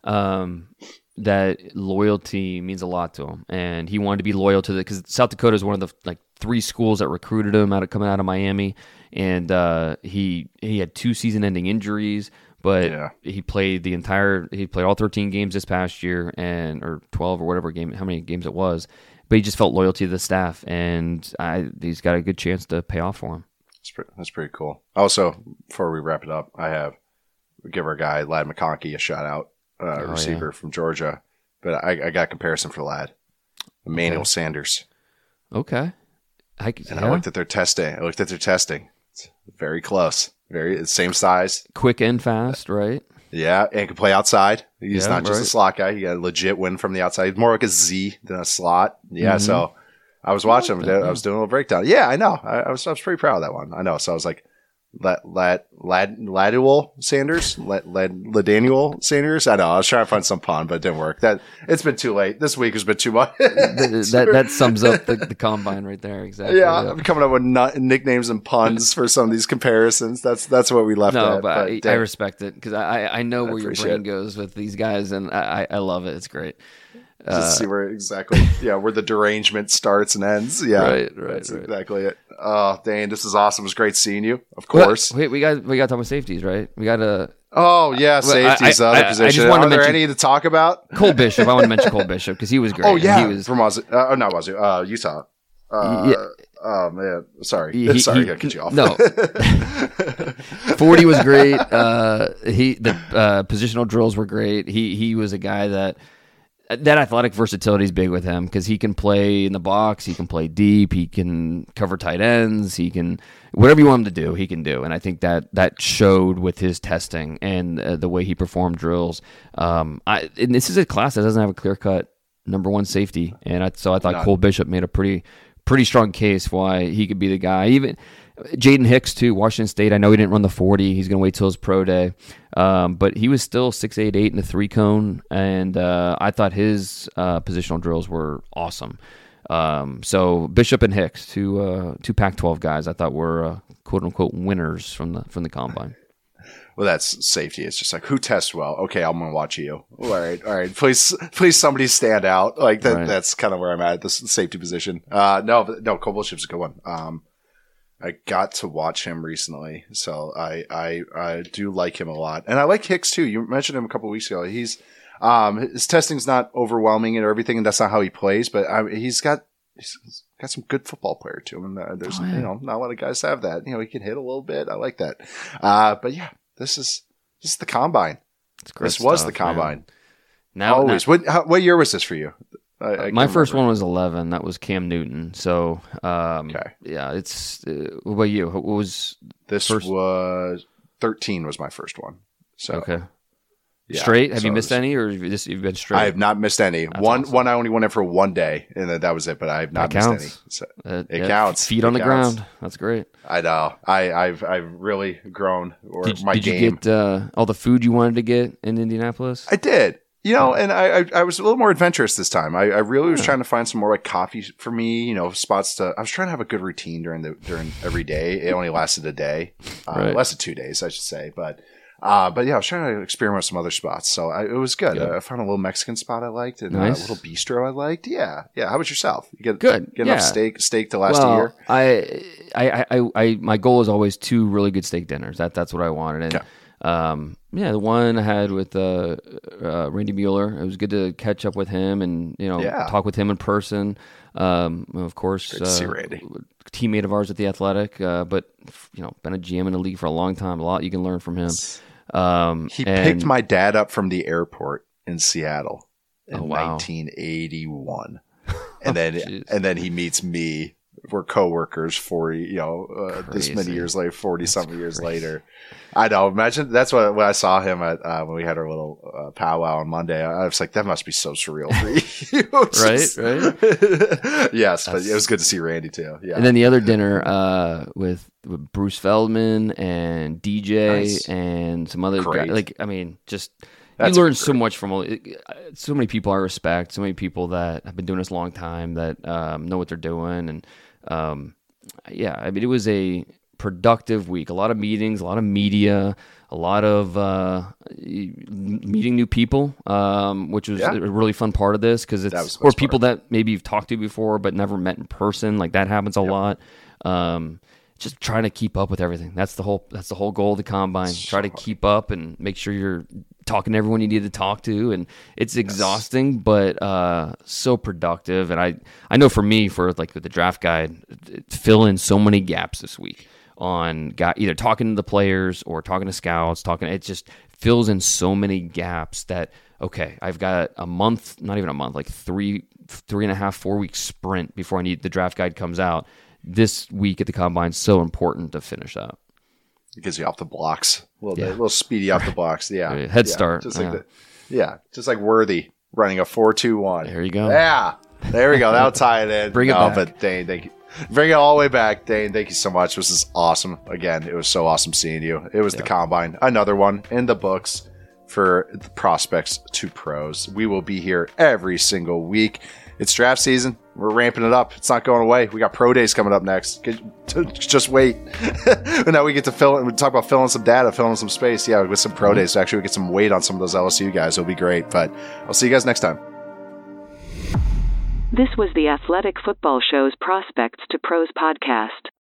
um, that loyalty means a lot to him, and he wanted to be loyal to the because South Dakota is one of the like three schools that recruited him out of coming out of Miami, and uh, he he had two season-ending injuries. But yeah. he played the entire, he played all thirteen games this past year, and or twelve or whatever game, how many games it was. But he just felt loyalty to the staff, and I, he's got a good chance to pay off for him. That's pretty, that's pretty cool. Also, before we wrap it up, I have give our guy Ladd McConkey a shout out, uh, oh, receiver yeah. from Georgia. But I, I got a comparison for Ladd, Emmanuel okay. Sanders. Okay, I, and yeah. I looked at their testing. I looked at their testing. It's very close. Very same size, quick and fast, right? Yeah, and can play outside. He's yeah, not just right. a slot guy. He got a legit win from the outside. He's more like a Z than a slot. Yeah, mm-hmm. So I was watching I like him. That, I was doing a little breakdown. Yeah, I know. I, I was I was pretty proud of that one. I know. So I was like, Lad Lad Lad Laduel Sanders, Lad Ladanuel Sanders. I know. I was trying to find some pun, but it didn't work. That it's been too late. This week has been too much. that that sums up the, the combine right there. Exactly. Yeah, yeah. I'm coming up with nut, nicknames and puns for some of these comparisons. That's that's what we left. No, at, but, but I, I respect it because I I know I where your brain it. goes with these guys, and I I love it. It's great. Just uh, see where exactly, yeah, where the derangement starts and ends. Yeah, right, right, that's right. exactly it. Oh, Dane, this is awesome. It was great seeing you. Of course. Wait, we got we got to talk about safeties, right? We got to. Oh yeah, safeties. I, I, the other I, position. I just want Are to there mention any to talk about? Cole Bishop. I want to mention Cole Bishop because he was great. Oh yeah, he was from Wazoo. Uh, oh, not Wazoo. Uh, Utah. Uh, yeah. Oh man, sorry. He, sorry, he, I cut you off. No, forty was great. Uh, he the uh, positional drills were great. He he was a guy that. That athletic versatility is big with him because he can play in the box, he can play deep, he can cover tight ends, he can whatever you want him to do, he can do. And I think that that showed with his testing and uh, the way he performed drills. Um, I, and this is a class that doesn't have a clear cut number one safety, and I, so I thought Not. Cole Bishop made a pretty pretty strong case why he could be the guy. Even Jaden Hicks too, Washington State. I know he didn't run the forty. He's going to wait till his pro day. Um, but he was still six eight eight in the three cone, and uh, I thought his uh, positional drills were awesome. Um, so Bishop and Hicks, two uh, two Pac twelve guys, I thought were uh, quote unquote winners from the from the combine. Well, that's safety. It's just like, who tests well? Okay, I'm gonna watch you. All right, all right. Please, please, somebody stand out. Like that. Right. That's kind of where I'm at at this safety position. Uh, no, but, no, Cole Bishop's a good one. Um, I got to watch him recently, so I, I I do like him a lot, and I like Hicks too. You mentioned him a couple of weeks ago. He's um his testing's not overwhelming and everything, and that's not how he plays, but I, he's got he's got some good football player to him. And there's oh, yeah. you know not a lot of guys have that. You know he can hit a little bit. I like that. Uh, but yeah, this is this is the combine. This stuff, was the combine. Man. Now always. now, what how, what year was this for you? I, I My first remember. one was eleven. That was Cam Newton. So, um, okay. yeah, it's. Uh, what about you? What was this? First? Was thirteen was my first one. So, okay. Yeah, straight? Have so you missed was, any, or have you just you've been straight? I have not missed any. That's one awesome. one I only went in for one day, and that, that was it. But I have not That missed counts. any. So Uh, it yeah, counts. Feet It on the counts. ground. That's great. I know. I, I've I've really grown. Or Did, my did you game. get uh, all the food you wanted to get in Indianapolis? I did. You know, and I, I I was a little more adventurous this time. I, I really was Yeah. trying to find some more like coffee for me. You know, spots to. I was trying to have a good routine during the during every day. It only lasted a day, uh, Right. it lasted two days, I should say. But uh, but yeah, I was trying to experiment with some other spots. So I, it was good. Good. I, I found a little Mexican spot I liked and Nice. a little bistro I liked. Yeah, yeah. How about yourself? You get Good. Get enough Yeah. steak steak to last well, a year. I, I, I, I, my goal is always two really good steak dinners. That that's what I wanted. And Okay. um, yeah, the one I had with uh, uh, Randy Mueller. It was good to catch up with him and you know Yeah. talk with him in person. Um, of course, Great to see uh, Randy. teammate of ours at the Athletic, uh, but you know, been a G M in the league for a long time. A lot you can learn from him. Um, He and- picked my dad up from the airport in Seattle in Oh, wow. nineteen eighty-one, and then Jeez. and then he meets me. We're coworkers for you know uh, this many Crazy. years later, forty something years crazy. later. I know. Imagine that's what when I saw him at uh, when we had our little uh, powwow on Monday. I was like, that must be so surreal for you, Right, right. Yes, but That's- it was good to see Randy too. Yeah, And then the other dinner uh, with, with Bruce Feldman and D J Nice. and some other Great. guys. Like, I mean, just That's you learn so great. much from all, so many people I respect, so many people that have been doing this a long time that um, know what they're doing. And um, yeah, I mean, it was a productive week. A lot of meetings, a lot of media, a lot of uh, meeting new people, um, which was Yeah. a really fun part of this because it's That was the or best people part. that maybe you've talked to before but never met in person. Like that happens a lot. Um, just trying to keep up with everything. That's the whole. That's the whole goal of the combine. Try to keep up and make sure you're talking to everyone you need to talk to. And it's exhausting, but uh, so productive. And I, I know for me, for like with the draft guide, fill in so many gaps this week on got either talking to the players or talking to scouts. Talking, it just fills in so many gaps that okay, I've got a month, not even a month, like three, three and a half, four week sprint before I need the draft guide comes out. This week at the combine is so important to finish that. It gets you off the blocks a little Yeah. bit, a little speedy off the blocks. Yeah, Right. Head Yeah. start. Just like Yeah. the, yeah, just like Worthy running a four two one. There you go. Yeah, there we go. That'll tie it in. Bring it no, back. But Dane, thank you. Bring it all the way back, Dane. Thank you so much. This is awesome. Again, it was so awesome seeing you. It was the combine, another one in the books for the prospects to pros. We will be here every single week. It's draft season. We're ramping it up. It's not going away. We got pro days coming up next. Get, just wait. And now we get to fill. We talk about filling some data, filling some space. Yeah, with some pro days. Actually, we get some weight on some of those L S U guys. It'll be great. But I'll see you guys next time. This was the Athletic Football Show's Prospects to Pros podcast.